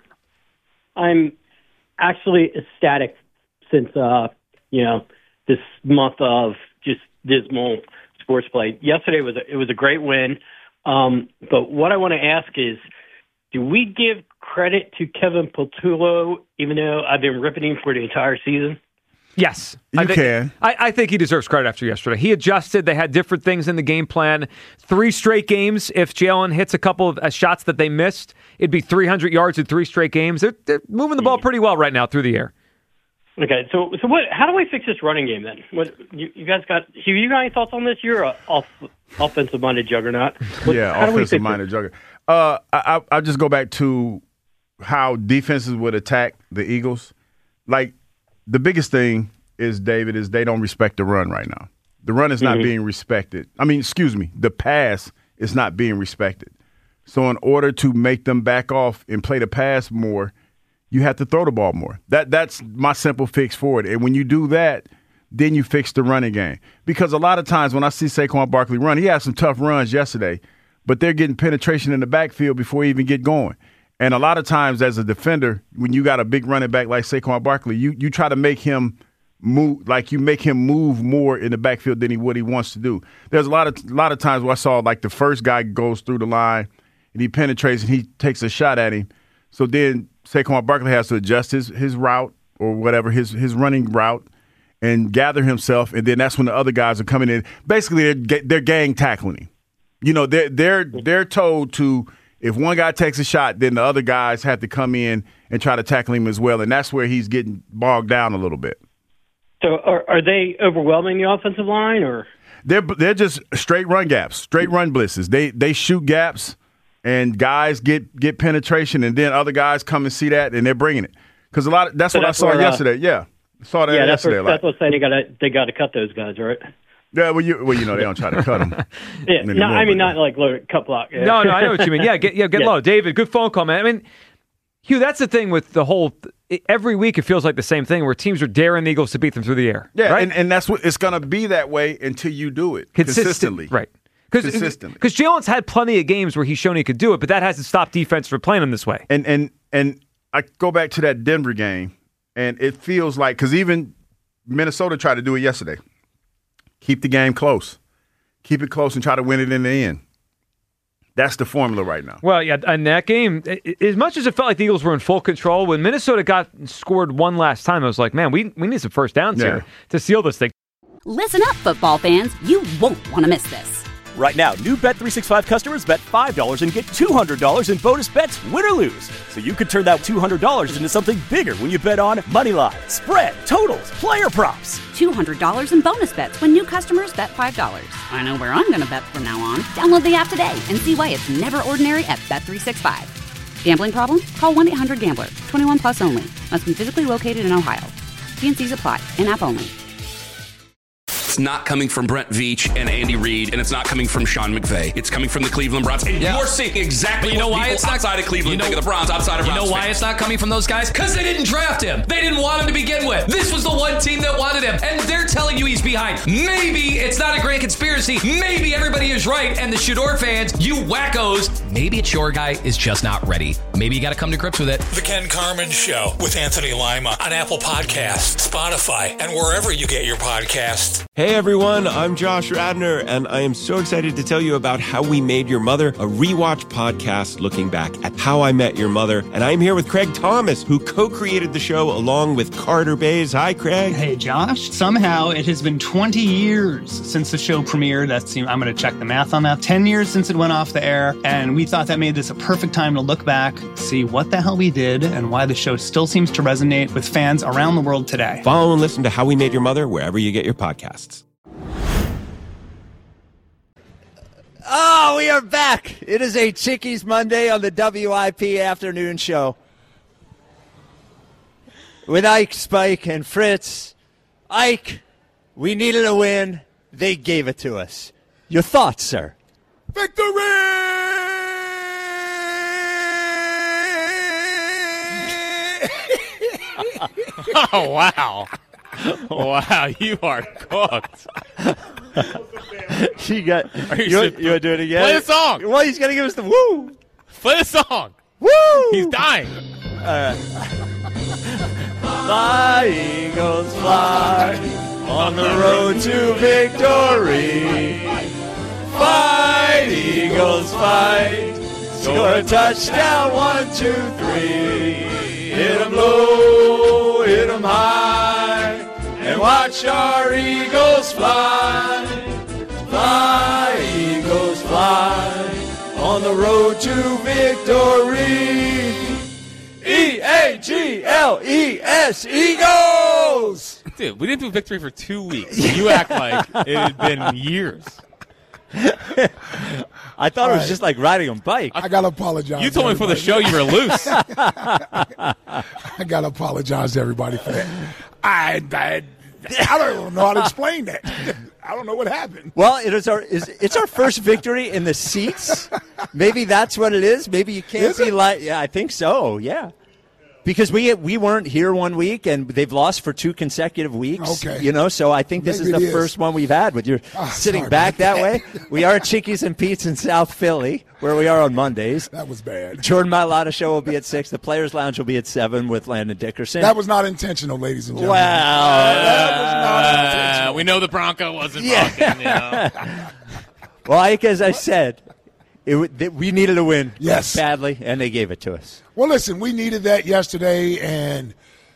I'm actually ecstatic since, uh, you know, this month of just dismal sports play. Yesterday was a, it was a great win. Um, but what I want to ask is, do we give credit to Kevin Patullo, even though I've been ripping him for the entire season? Yes. You I think, can. I, I think he deserves credit after yesterday. He adjusted. They had different things in the game plan. Three straight games. If Jalen hits a couple of uh, shots that they missed, it'd be three hundred yards in three straight games. They're, they're moving the ball pretty well right now through the air. Okay, so so what? How do I fix this running game then? What you, you guys got? Hugh, you got any thoughts on this? You're a off, offensive-minded juggernaut. What, yeah, how do we fix offensive-minded jugger. Uh, I, I, I'll just go back to how defenses would attack the Eagles. Like, the biggest thing is, David, is they don't respect the run right now. The run is not Mhm. being respected. I mean, excuse me, the pass is not being respected. So in order to make them back off and play the pass more, you have to throw the ball more. That That's my simple fix for it. And when you do that, then you fix the running game. Because a lot of times when I see Saquon Barkley run, he had some tough runs yesterday, but they're getting penetration in the backfield before he even get going. And a lot of times as a defender, when you got a big running back like Saquon Barkley, you you try to make him move, like you make him move more in the backfield than he what he wants to do. There's a lot of a lot of times where I saw like the first guy goes through the line and he penetrates and he takes a shot at him. So then Saquon Barkley has to adjust his his route or whatever, his his running route, and gather himself, and then that's when the other guys are coming in. Basically, they're, they're gang tackling him. You know, they're they're they're told to, if one guy takes a shot, then the other guys have to come in and try to tackle him as well, and that's where he's getting bogged down a little bit. So are, are they overwhelming the offensive line, or they're they're just straight run gaps, straight run blitzes. They they shoot gaps, and guys get get penetration, and then other guys come and see that, and they're bringing it. Because a lot of, that's So what that's I saw where, uh, yesterday. Yeah, I saw that yeah, that's yesterday. what, like, that's what's saying they got to they got to cut those guys, right? yeah, well you well you know they don't try to cut them. Yeah, anymore, no, I mean but- not like low cut block. Yeah. No, no, I know what you mean. Yeah, get yeah, get Yeah. low. David, good phone call, man. I mean, Hugh, that's the thing with the whole. Every week it feels like the same thing where teams are daring the Eagles to beat them through the air. Yeah, right? and, and that's what it's going to be that way until you do it Consistent- consistently. right? Because Consistently. because Jalen's had plenty of games where he's shown he could do it, but that hasn't stopped defense from playing him this way. And and and I go back to that Denver game, and it feels like, because even Minnesota tried to do it yesterday. Keep the game close, keep it close, and try to win it in the end. That's the formula right now. Well, yeah, in that game, i- as much as it felt like the Eagles were in full control, when Minnesota got scored one last time, I was like, man, we we need some first downs Yeah. here to seal this thing. Listen up, football fans. You won't want to miss this. Right now, new Bet three sixty-five customers bet five dollars and get two hundred dollars in bonus bets, win or lose. So you could turn that two hundred dollars into something bigger when you bet on Moneyline, spread, totals, player props. two hundred dollars in bonus bets when new customers bet five dollars. I know where I'm going to bet from now on. Download the app today and see why it's never ordinary at Bet three sixty-five. Gambling problem? Call one eight hundred gambler. twenty-one plus only. Must be physically located in Ohio. T and C's apply. In-app only. It's not coming from Brent Veach and Andy Reid, and it's not coming from Sean McVay. It's coming from the Cleveland Browns. And you're seeing exactly But you know what why people it's not outside of Cleveland you know, think of the Browns, outside of You Browns know why fans. it's not coming from those guys? Because they didn't draft him. They didn't want him to begin with. This was the one team that wanted him, and they're telling you he's behind. Maybe it's not a grand conspiracy. Maybe everybody is right, and the Shador fans, you wackos, maybe it's your guy is just not ready. Maybe you got to come to grips with it. The Ken Carmen Show with Anthony Lima on Apple Podcasts, Spotify, and wherever you get your podcasts. Hey everyone, I'm Josh Radner, and I am so excited to tell you about How We Made Your Mother, a rewatch podcast looking back at How I Met Your Mother. And I'm here with Craig Thomas, who co-created the show along with Carter Bays. Hi, Craig. Hey, Josh. Somehow it has been twenty years since the show premiered. That's, I'm going to check the math on that. ten years since it went off the air. And we thought that made this a perfect time to look back, see what the hell we did, and why the show still seems to resonate with fans around the world today. Follow and listen to How We Made Your Mother wherever you get your podcasts. Oh, we are back. It is a Chickies Monday on the W I P Afternoon Show. With Ike, Spike, and Fritz. Ike, we needed a win. They gave it to us. Your thoughts, sir? Oh, wow. Wow, you are cooked. you got. Are you You, should- you want to do it again? Play the song. Well, he's gonna give us the woo. Play the song. Woo! He's dying. All right. Fly, Eagles, fly on the road to victory. Fight, Eagles, fight. Score a touchdown, one, two, three. Hit 'em low, hit 'em high, and watch our Eagles fly. Fly, Eagles, fly on the road to victory. E A G L E S, Eagles! Dude, we didn't do victory for two weeks. You act like it had been years. I thought it was just like riding a bike. I gotta apologize. You told me for the show you were loose. I gotta apologize to everybody for that. I, I I don't know how to explain that. I don't know what happened. Well, it is our is it's our first victory in the seats. Maybe that's what it is. Maybe you can't Is be it? like. Yeah, I think so. Yeah. Because we we weren't here one week, and they've lost for two consecutive weeks. Okay. You know, so I think this Maybe is the it is. first one we've had with you Ah, sitting sorry back about that, way. We are at Chickies and Pete's in South Philly, where we are on Mondays. That was bad. Jordan Mailata show will be at six. The Players Lounge will be at seven with Landon Dickerson. That was not intentional, ladies and gentlemen. Wow. That was not intentional. Uh, we know the Bronco wasn't Yeah. rocking, you know. Well, like as I said, it, w- th- we needed a win Yes. badly, and they gave it to us. Well, listen, we needed that yesterday, and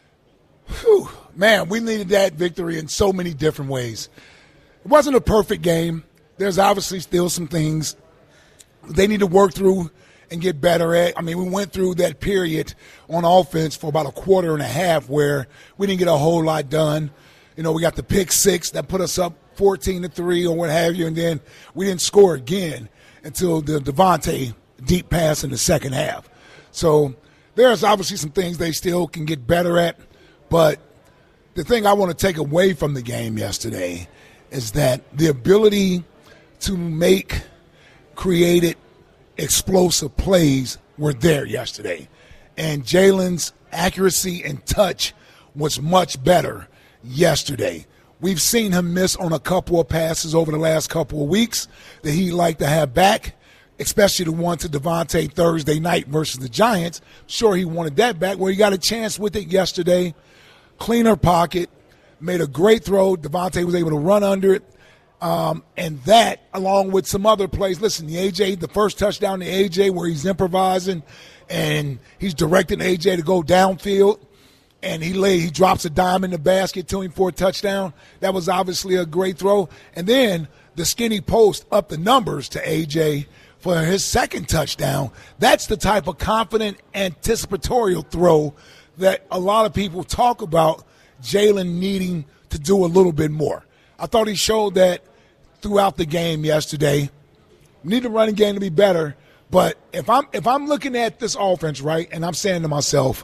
whew, man, we needed that victory in so many different ways. It wasn't a perfect game. There's obviously still some things they need to work through and get better at. I mean, we went through that period on offense for about a quarter and a half where we didn't get a whole lot done. You know, we got the pick six that put us up fourteen to three or what have you, and then we didn't score again until the Devontae deep pass in the second half. So there's obviously some things they still can get better at, but the thing I want to take away from the game yesterday is that the ability to make created explosive plays were there yesterday. And Jalen's accuracy and touch was much better yesterday. We've seen him miss on a couple of passes over the last couple of weeks that he'd like to have back, especially the one to Devontae Thursday night versus the Giants. Sure, he wanted that back. Well, he got a chance with it yesterday. Cleaner pocket, made a great throw. Devontae was able to run under it. Um, and that, along with some other plays. Listen, the A J, the first touchdown to A J where he's improvising and he's directing A J to go downfield, and he lay, he drops a dime in the basket to him for a touchdown. That was obviously a great throw. And then the skinny post up the numbers to A J for his second touchdown. That's the type of confident, anticipatory throw that a lot of people talk about Jalen needing to do a little bit more. I thought he showed that throughout the game yesterday. Need the running game to be better, but if I'm if I'm looking at this offense, right, and I'm saying to myself,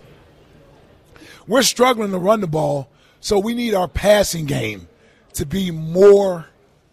we're struggling to run the ball, so we need our passing game to be more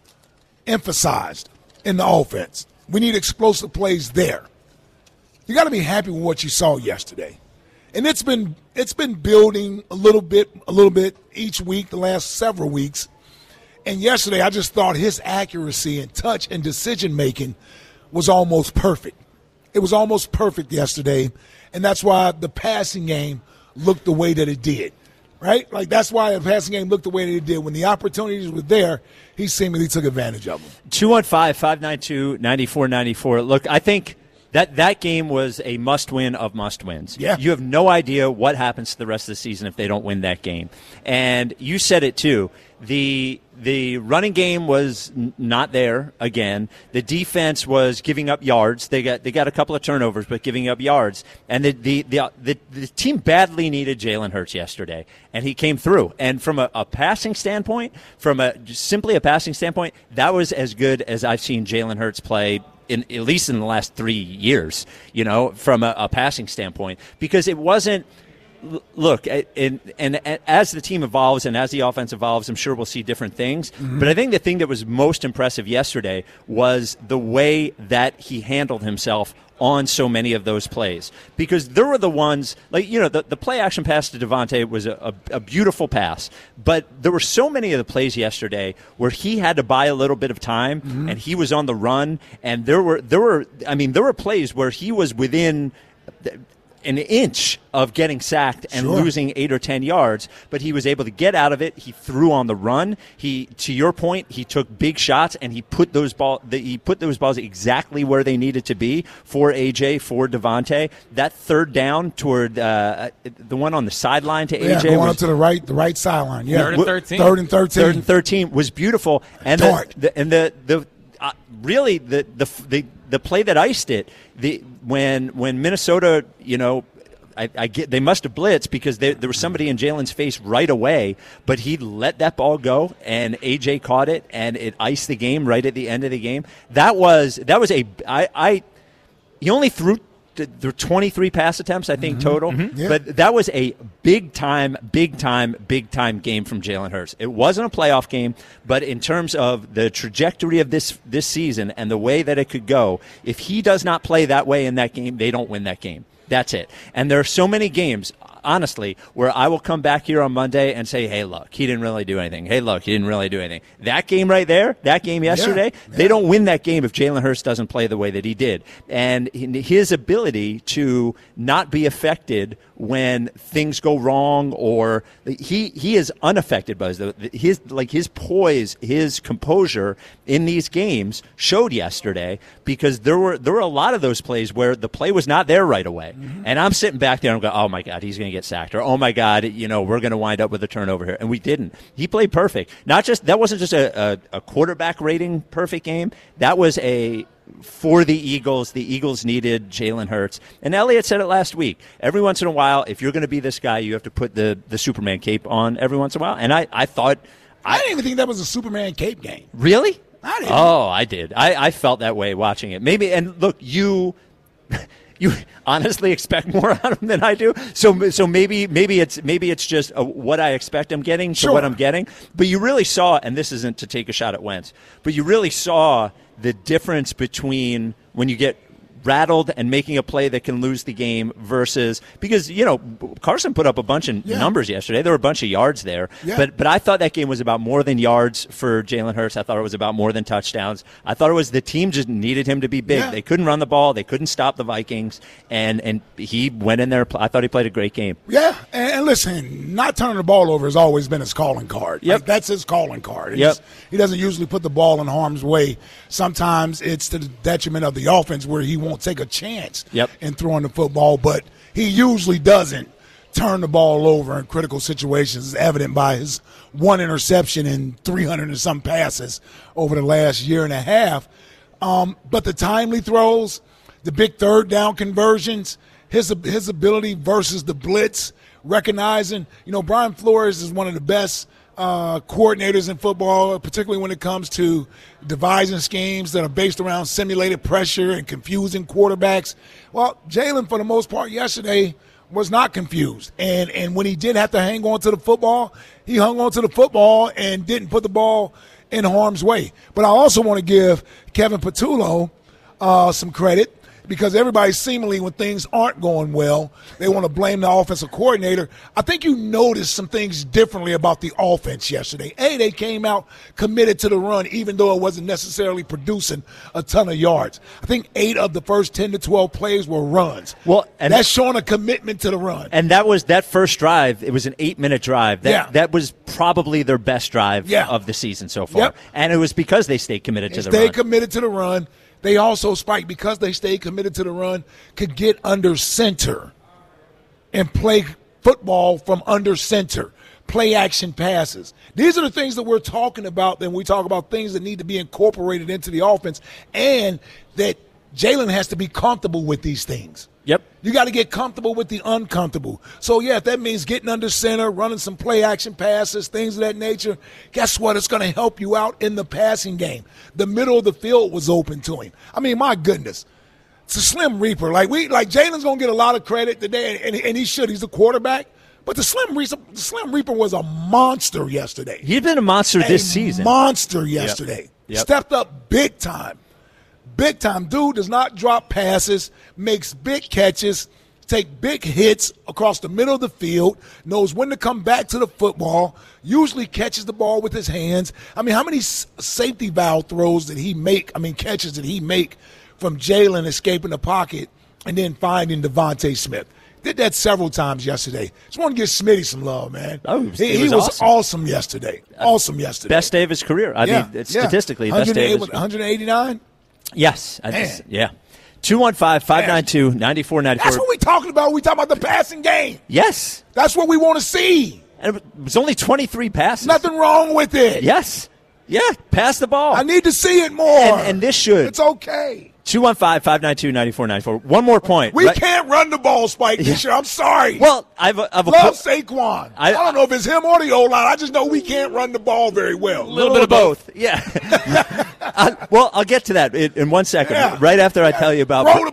emphasized in the offense. We need explosive plays there. You got to be happy with what you saw yesterday. And it's been it's been building a little bit a little bit each week, the last several weeks. And yesterday, I just thought his accuracy and touch and decision-making was almost perfect. It was almost perfect yesterday, and that's why the passing game looked the way that it did, right? Like, that's why the passing game looked the way that it did. When the opportunities were there, he seemingly took advantage of them. two one five, five nine two, nine four nine four. Look, I think that that game was a must-win of must-wins. Yeah. You have no idea what happens to the rest of the season if they don't win that game. And you said it, too. The the running game was n- not there again. The defense was giving up yards. They got they got a couple of turnovers, but giving up yards. And the the the, the, the team badly needed Jalen Hurts yesterday, and he came through. And from a, a passing standpoint, from a just simply a passing standpoint, that was as good as I've seen Jalen Hurts play. In, at least in the last three years, you know, from a, a passing standpoint, because it wasn't. Look, and, and, and as the team evolves and as the offense evolves, I'm sure we'll see different things. Mm-hmm. But I think the thing that was most impressive yesterday was the way that he handled himself on so many of those plays. Because there were the ones, like, you know, the, the play action pass to Devontae was a, a, a beautiful pass. But there were so many of the plays yesterday where he had to buy a little bit of time, mm-hmm. and he was on the run. And there were, there were, I mean, there were plays where he was within an inch of getting sacked and Sure. losing eight or ten yards, but he was able to get out of it. He threw on the run. He, to your point, he took big shots and he put those ball. The, he put those balls exactly where they needed to be for A J, for Devontae. That third down toward uh, the one on the sideline to Yeah, A J, going was, up to the right, the right sideline. Yeah, Third and thirteen. Third and thirteen. Third and thirteen was beautiful, and the, the and the the uh, really the, the the the play that iced it. The when when Minnesota, you know. I, I get they must have blitzed because there, there was somebody in Jalen's face right away, but he let that ball go, and A J caught it, and it iced the game right at the end of the game. That was that was a I, I he only threw there were twenty-three pass attempts, I think, mm-hmm. total. Mm-hmm. Yeah. But that was a big time, big time, big time game from Jalen Hurts. It wasn't a playoff game, but in terms of the trajectory of this this season and the way that it could go, if he does not play that way in that game, they don't win that game. That's it. And there are so many games, honestly, where I will come back here on Monday and say, hey, look, he didn't really do anything. Hey, look, he didn't really do anything. That game right there, that game yesterday, yeah, yeah. they don't win that game if Jalen Hurts doesn't play the way that he did. And his ability to not be affected when things go wrong, or he he is unaffected by his, his like his poise, his composure in these games showed yesterday, because there were there were a lot of those plays where the play was not there right away. Mm-hmm. And I'm sitting back there and I'm going, oh my God, he's going to get sacked, or oh my God, you know, we're going to wind up with a turnover here. And we didn't. He played perfect. Not just that wasn't just a, a, a quarterback rating perfect game. That was a for the Eagles. The Eagles needed Jalen Hurts. And Elliott said it last week. Every once in a while, if you're going to be this guy, you have to put the, the Superman cape on every once in a while. And I, I thought... I, I didn't even think that was a Superman cape game. Really? I didn't. Oh, I did. I, I felt that way watching it. Maybe, and look, you... You honestly expect more out of him than I do, so so maybe maybe it's maybe it's just a, what I expect I'm getting to sure. what I'm getting. But you really saw, and this isn't to take a shot at Wentz, but you really saw the difference between when you get rattled and making a play that can lose the game versus, because, you know, Carson put up a bunch of yeah. numbers yesterday. There were a bunch of yards there. Yeah. But but I thought that game was about more than yards for Jalen Hurts. I thought it was about more than touchdowns. I thought it was the team just needed him to be big. Yeah. They couldn't run the ball. They couldn't stop the Vikings. And, and he went in there. I thought he played a great game. Yeah. And, and listen, not turning the ball over has always been his calling card. Yep. Like, that's his calling card. Yep. He doesn't usually put the ball in harm's way. Sometimes it's to the detriment of the offense, where he won't take a chance Yep. in throwing the football, but he usually doesn't turn the ball over in critical situations, as evident by his one interception and three hundred and some passes over the last year and a half. Um, but the timely throws, the big third down conversions, his his ability versus the blitz, recognizing, you know, Brian Flores is one of the best Uh, coordinators in football, particularly when it comes to devising schemes that are based around simulated pressure and confusing quarterbacks. Well, Jalen, for the most part yesterday, was not confused. And and when he did have to hang on to the football, he hung on to the football and didn't put the ball in harm's way. But I also want to give Kevin Patullo uh, some credit, because everybody seemingly, when things aren't going well, they want to blame the offensive coordinator. I think you noticed some things differently about the offense yesterday. A, they came out committed to the run, even though it wasn't necessarily producing a ton of yards. I think eight of the first ten to twelve plays were runs. Well, and that's showing a commitment to the run. And that was that first drive. It was an eight-minute drive. That, yeah. that was probably their best drive yeah. of the season so far. Yep. And it was because they stayed committed to they the run. They committed to the run. They also, Spike, because they stayed committed to the run, could get under center and play football from under center, play action passes. These are the things that we're talking about when we talk about things that need to be incorporated into the offense, and that Jalen has to be comfortable with these things. Yep. You got to get comfortable with the uncomfortable. So, yeah, if that means getting under center, running some play-action passes, things of that nature, guess what? It's going to help you out in the passing game. The middle of the field was open to him. I mean, my goodness. It's a Slim Reaper. Like, we, like Jalen's going to get a lot of credit today, and, and he should. He's a quarterback. But the Slim Reaper, the Slim Reaper was a monster yesterday. He's been a monster a this season. monster yesterday. Yep. Yep. Stepped up big time. Big time. Dude does not drop passes, makes big catches, take big hits across the middle of the field, knows when to come back to the football, usually catches the ball with his hands. I mean, how many safety valve throws did he make, I mean, catches did he make from Jalen escaping the pocket and then finding Devontae Smith? Did that several times yesterday. Just want to give Smitty some love, man. Oh, it was, he it was, he was awesome. awesome yesterday. Awesome yesterday. Best day of his career. I yeah. mean, it's statistically, yeah. best day of his career. one eighty-nine? Yes. I just, yeah. two one five, five nine two, nine four nine four. That's what we're talking about. We're talking about the passing game. Yes. That's what we want to see. And it was only twenty-three passes. Nothing wrong with it. Yes. Yeah. Pass the ball. I need to see it more. And, and this should. It's okay. two one five, five nine two, nine four nine four. One more point. We right? can't run the ball, Spike, this year. I'm sorry. Well, I've, I've Love a, Saquon. I, I don't know if it's him or the O-line. I just know we can't run the ball very well. A little, little bit of both. both. Yeah. I, well, I'll get to that in, in one second. Yeah. Right after I tell you about Throw the ball.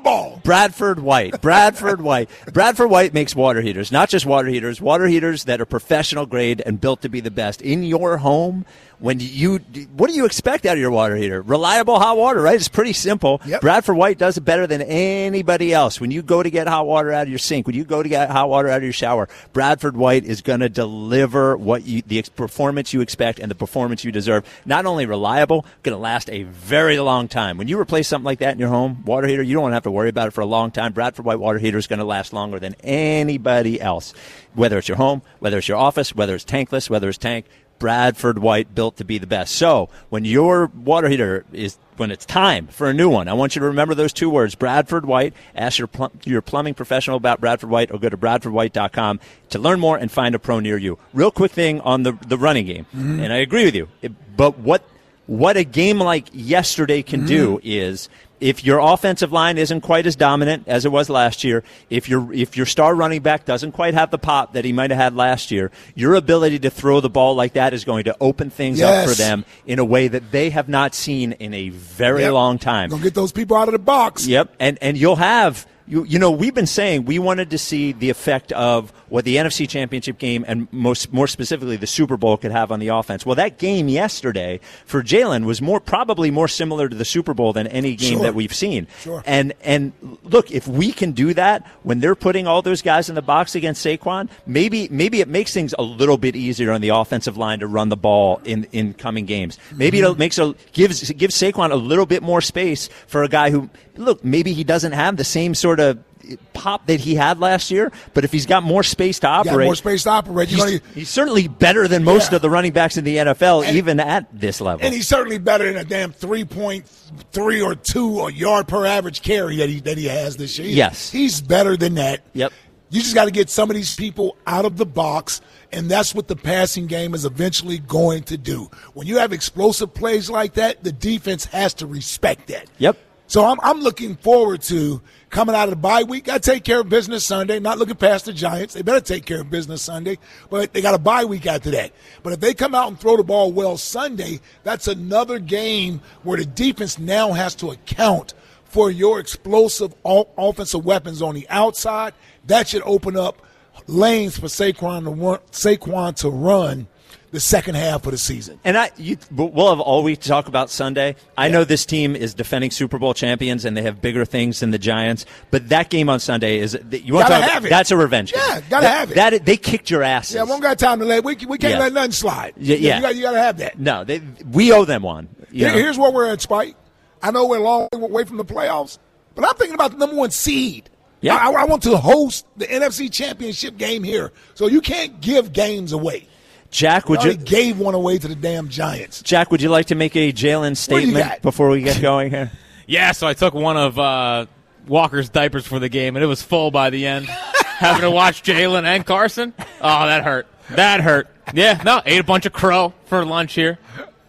Bradford White. Bradford White. Bradford White makes water heaters, not just water heaters, water heaters that are professional grade and built to be the best. In your home, when you, what do you expect out of your water heater? Reliable hot water, right? It's pretty simple. Yep. Bradford White does it better than anybody else. When you go to get hot water out of your sink, when you go to get hot water out of your shower, Bradford White is going to deliver what you, the performance you expect and the performance you deserve. Not only reliable, going to last a very long time. When you replace something like that in your home, water heater, you don't have to worry about it for a long time. Bradford White water heater is going to last longer than anybody else. Whether it's your home, whether it's your office, whether it's tankless, whether it's tank, Bradford White, built to be the best. So when your water heater is, when it's time for a new one, I want you to remember those two words, Bradford White. Ask your plum, your plumbing professional about Bradford White, or go to bradford white dot com to learn more and find a pro near you. Real quick thing on the the running game, mm-hmm. and I agree with you, it, but what what a game like yesterday can mm-hmm. do is, if your offensive line isn't quite as dominant as it was last year, if your if your star running back doesn't quite have the pop that he might have had last year, your ability to throw the ball like that is going to open things yes. up for them in a way that they have not seen in a very yep. long time. Gonna get those people out of the box. Yep, and and you'll have. You, you know, we've been saying we wanted to see the effect of what the N F C Championship game and most more specifically the Super Bowl could have on the offense. Well, that game yesterday for Jalen was more probably more similar to the Super Bowl than any game sure. that we've seen. Sure. And and look, if we can do that when they're putting all those guys in the box against Saquon, maybe maybe it makes things a little bit easier on the offensive line to run the ball in, in coming games. Maybe mm-hmm. it makes a gives gives Saquon a little bit more space for a guy who, look, maybe he doesn't have the same sort of pop that he had last year, but if he's got more space to operate, got more space to operate, he's, gonna, he's certainly better than most yeah. of the running backs in the N F L, and, even at this level. And he's certainly better than a damn three point three or two or yard per average carry that he that he has this year. Yes, he's better than that. Yep. You just got to get some of these people out of the box, and that's what the passing game is eventually going to do. When you have explosive plays like that, the defense has to respect that. Yep. So I'm I'm looking forward to coming out of the bye week. Got to take care of business Sunday. Not looking past the Giants. They better take care of business Sunday. But they got a bye week after that. But if they come out and throw the ball well Sunday, that's another game where the defense now has to account for your explosive offensive weapons on the outside. That should open up lanes for Saquon to run, Saquon to run the second half of the season. And I, you, we'll have all week to talk about Sunday. I yeah. know this team is defending Super Bowl champions, and they have bigger things than the Giants. But that game on Sunday is you want gotta to talk have about, it. That's a revenge game. Yeah, gotta that, have it. That they kicked your asses. Yeah, we don't got time to let. We we can't yeah. let nothing slide. Yeah, yeah. you got you got to have that. No, they, we owe them one. Here, here's where we're at, Spike. I know we're a long way from the playoffs, but I'm thinking about the number one seed. Yeah, I, I want to host the N F C Championship game here, so you can't give games away. Jack, would you gave one away to the damn Giants? Jack, would you like to make a Jalen statement before we get going here? Yeah, so I took one of uh, Walker's diapers for the game, and it was full by the end. Having to watch Jalen and Carson, oh, that hurt. That hurt. Yeah, no, ate a bunch of crow for lunch here.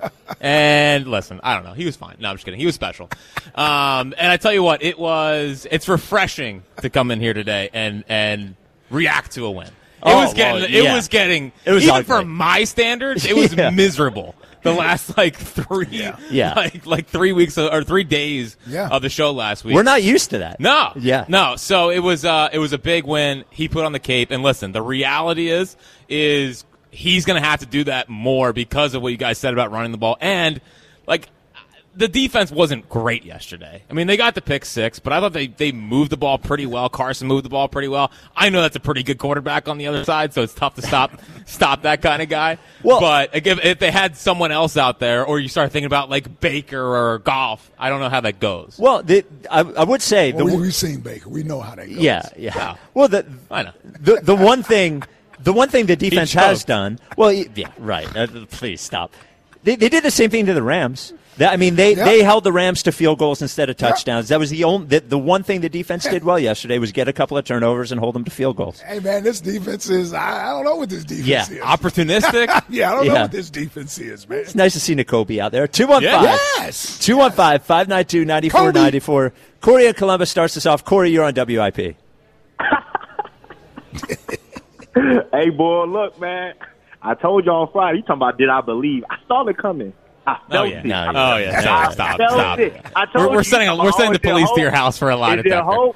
And listen, I don't know. He was fine. No, I'm just kidding. He was special. Um, and I tell you what, it was. It's refreshing to come in here today and and react to a win. It oh, was getting. Well, yeah. It was getting. It was even ugly. for my standards, it was yeah. miserable. The last like three, yeah, yeah. like like three weeks of, or three days yeah. of the show last week. We're not used to that. No, yeah, no. So it was. Uh, it was a big win. He put on the cape, and listen. The reality is, is. He's going to have to do that more because of what you guys said about running the ball. And, like, the defense wasn't great yesterday. I mean, they got the pick six, but I thought they, they moved the ball pretty well. Carson moved the ball pretty well. I know that's a pretty good quarterback on the other side, so it's tough to stop stop that kind of guy. Well, but if, if they had someone else out there, or you start thinking about, like, Baker or Goff, I don't know how that goes. Well, the, I, I would say... Well, the, we, we've seen Baker. We know how that goes. Yeah, yeah. Wow. Well, the, I know. The, the one thing... The one thing the defense has done, well, yeah, right. Uh, please stop. They, they did the same thing to the Rams. That, I mean, they, yep. they held the Rams to field goals instead of touchdowns. Yep. That was the only the, the one thing the defense did well yesterday was get a couple of turnovers and hold them to field goals. Hey man, this defense is I, I don't know what this defense yeah. is. Opportunistic. yeah, I don't yeah. know what this defense is, man. It's nice to see N'Kobe out there. two one five Yes. two one five, five nine two, nine four nine four. Corey in Columbus starts us off. Corey, you're on W I P. Hey, boy, look, man. I told you on Friday. You talking about did I believe? I saw it coming. I felt oh yeah, it. no, I, oh yeah. Stop, I stop, felt stop. It. I told we're, we're you, sending oh, we're sending the police hope? to your house for a lie Is detector. there hope?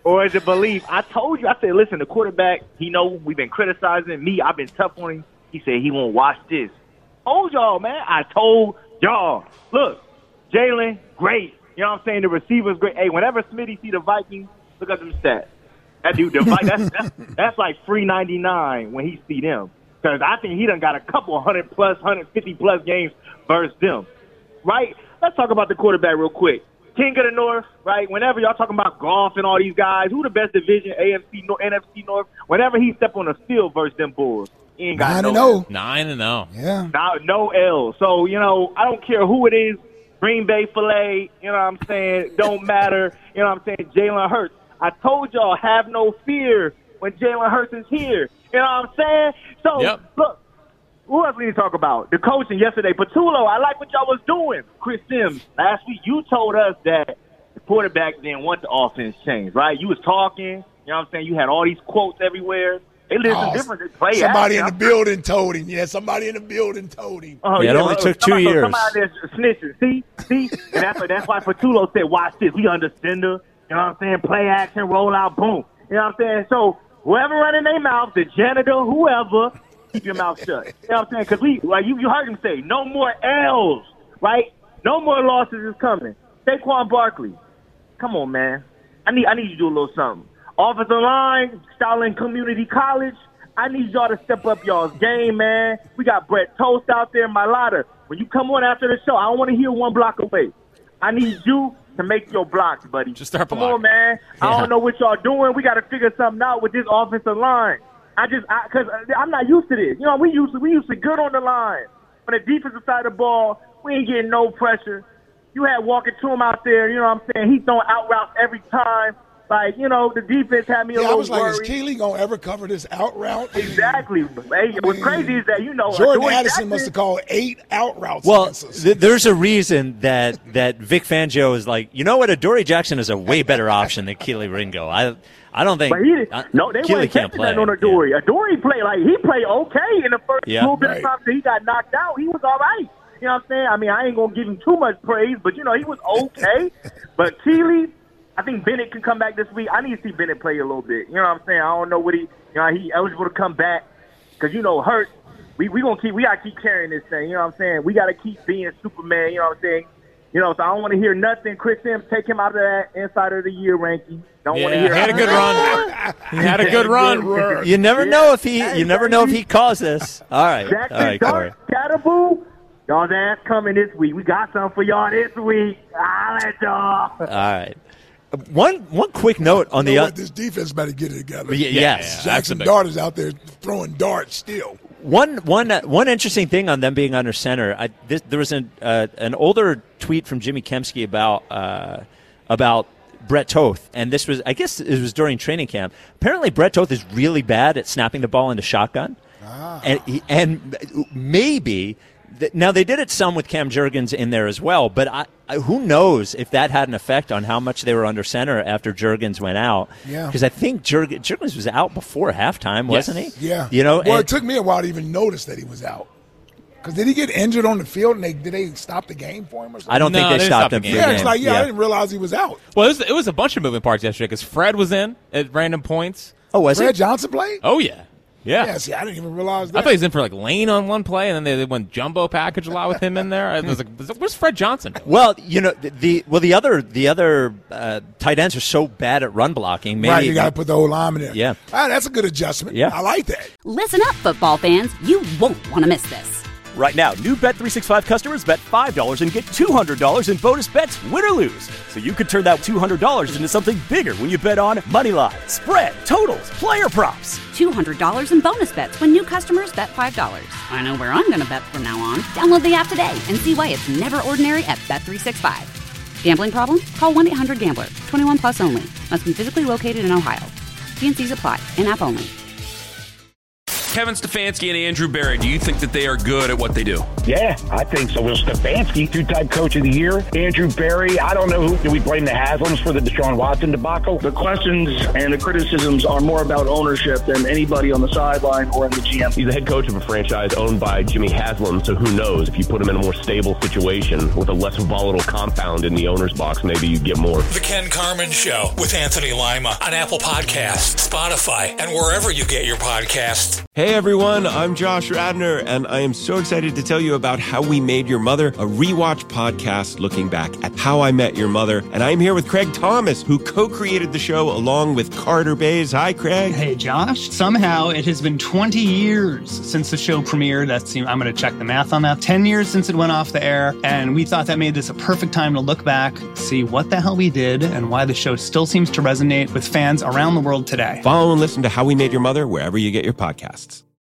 or is it belief? I told you. I said, listen, the quarterback, he know we've been criticizing me. I've been tough on him. He said he won't watch this. Told y'all, man. I told y'all. Look, Jalen, great. You know what I'm saying? The receiver's great. Hey, whenever Smitty see the Vikings, look at them stats. That dude, the Vi- that's, that's, that's like free ninety-nine when he see them. Because I think he done got a couple hundred plus, one hundred fifty plus games versus them. Right? Let's talk about the quarterback real quick. King of the North, right? Whenever y'all talking about golf and all these guys, who the best division, A F C, N F C North? Whenever he step on the field versus them Bulls, he ain't got Nine no and L. Nine and oh. Yeah. Now, no L. So, you know, I don't care who it is. Green Bay Filet, you know what I'm saying? Don't matter. You know what I'm saying? Jalen Hurts. I told y'all, have no fear when Jalen Hurts is here. You know what I'm saying? So, yep. look, who else we need to talk about? The coaching yesterday. Patullo, I like what y'all was doing. Chris Sims, last week you told us that the quarterback didn't want the offense changed, right? You was talking. You know what I'm saying? You had all these quotes everywhere. They listen Oh, different. They play somebody action. in the building told him. Yeah, somebody in the building told him. Oh, Yeah, it only took two somebody, years. Somebody there's snitching. See? See? And that's, why- that's why Patullo said, watch this. We understand her. You know what I'm saying? Play action, roll out, boom. You know what I'm saying? So whoever running their mouth, the janitor, whoever, keep your mouth shut. You know what I'm saying? Because we, like you, you heard him say, no more L's, right? No more losses is coming. Saquon Barkley, come on, man. I need, I need you to do a little something. Offensive line, Starling Community College, I need y'all to step up y'all's game, man. We got Brett Toast out there, Mailata. When you come on after the show, I don't want to hear one block away. I need you to make your blocks, buddy. Just start Come blocking. on, man. I Yeah. don't know what y'all doing. We got to figure something out with this offensive line. I just, I, cause I'm not used to this. You know, we used to, we used to good on the line. On the defensive side of the ball, we ain't getting no pressure. You had Walker Toom out there. You know what I'm saying? He's throwing out routes every time. Like, you know, the defense had me a Yeah, I little was like, is worried. Keely going to ever cover this out route? I mean, Exactly. Hey, what's crazy is that, you know, Jordan Adoree' Addison Jackson- must have called eight out routes Well, against us. th- there's a reason that, that Vic Fangio is like, you know what, Adoree' Jackson is a way better option than Keely Ringo. I I don't think But he, uh, no, they Keely weren't can't catching play. that on Adoree. Adoree played like he played okay in the first Yeah. little bit Right. of time that he got knocked out. He was all right. You know what I'm saying? I mean, I ain't gonna give him too much praise, but you know he was okay. But Keely, I think Bennett can come back this week. I need to see Bennett play a little bit. You know what I'm saying? I don't know what he, you know, he eligible to come back because you know hurt. We we gonna keep we gotta keep carrying this thing. You know what I'm saying? We gotta keep being Superman. You know what I'm saying? You know, so I don't want to hear nothing. Chris Sims, take him out of that inside of the year ranking. Don't want to Yeah, hear. he had a good run. He had a good run. You never Yeah. know if he Hey, you never know if he caused this. All right, Jackson all right, Corey. Dart, Cataboo, y'all's ass coming this week. We got something for y'all this week. I'll let y'all. All right. One one quick note on You the know uh, what? This defense better get it together. Y- yes. Jackson Dart is out there throwing darts still. One one uh, one interesting thing on them being under center. I, this, there was an uh, an older tweet from Jimmy Kempski about uh, about Brett Toth, and this was I guess it was during training camp. Apparently, Brett Toth is really bad at snapping the ball into shotgun, Ah. and he, and maybe. th- Now they did it some with Cam Jurgens in there as well, but I, I, who knows if that had an effect on how much they were under center after Jurgens went out? Yeah. because I think Jurgens, Jurgens was out before halftime, wasn't he? Yeah. you know. Well, and- it took me a while to even notice that he was out. Because did he get injured on the field and they did they stop the game for him or something? I don't No, think they they didn't stopped stop the him. for game. the Yeah, it's game. like, yeah, Yeah. I didn't realize he was out. Well, it was, it was a bunch of moving parts yesterday because Fred was in at random points. Oh, was Fred it? Johnson played? Oh, yeah. Yeah. Yeah, see, I didn't even realize I that. thought he was in for like Lane on one play, and then they, they went jumbo package a lot with him in there. I was like, "Where's Fred Johnson?" Well, you know the, the well the other the other uh, tight ends are so bad at run blocking. Maybe right, you got to put the whole lineman there. Yeah. Ah, that's a good adjustment. Yeah. I like that. Listen up, football fans. You won't want to miss this. Right now, new Bet three sixty-five customers bet five dollars and get two hundred dollars in bonus bets, win or lose. So you could turn that two hundred dollars into something bigger when you bet on money line, spread, totals, player props. two hundred dollars in bonus bets when new customers bet five dollars. I know where I'm going to bet from now on. Download the app today and see why it's never ordinary at Bet three sixty-five. Gambling problem? Call one eight hundred gambler. twenty-one plus only. Must be physically located in Ohio. T and C's apply. In-app only. Kevin Stefanski and Andrew Barry, do you think that they are good at what they do? Yeah, I think so. Will Stefanski, two-time coach of the year. Andrew Berry. I don't know who. Do we blame the Haslams for the Deshaun Watson debacle? The questions and the criticisms are more about ownership than anybody on the sideline or in the G M. He's the head coach of a franchise owned by Jimmy Haslam, so who knows? If you put him in a more stable situation with a less volatile compound in the owner's box, maybe you get more. The Ken Carman Show with Anthony Lima on Apple Podcasts, Spotify, and wherever you get your podcasts. Hey everyone, I'm Josh Radnor, and I am so excited to tell you about How We Made Your Mother, a rewatch podcast looking back at How I Met Your Mother. And I'm here with Craig Thomas, who co-created the show along with Carter Bays. Hi, Craig. Hey, Josh. Somehow it has been twenty years since the show premiered. That's, I'm going to check the math on that. ten years since it went off the air, and we thought that made this a perfect time to look back, see what the hell we did, and why the show still seems to resonate with fans around the world today. Follow and listen to How We Made Your Mother wherever you get your podcasts.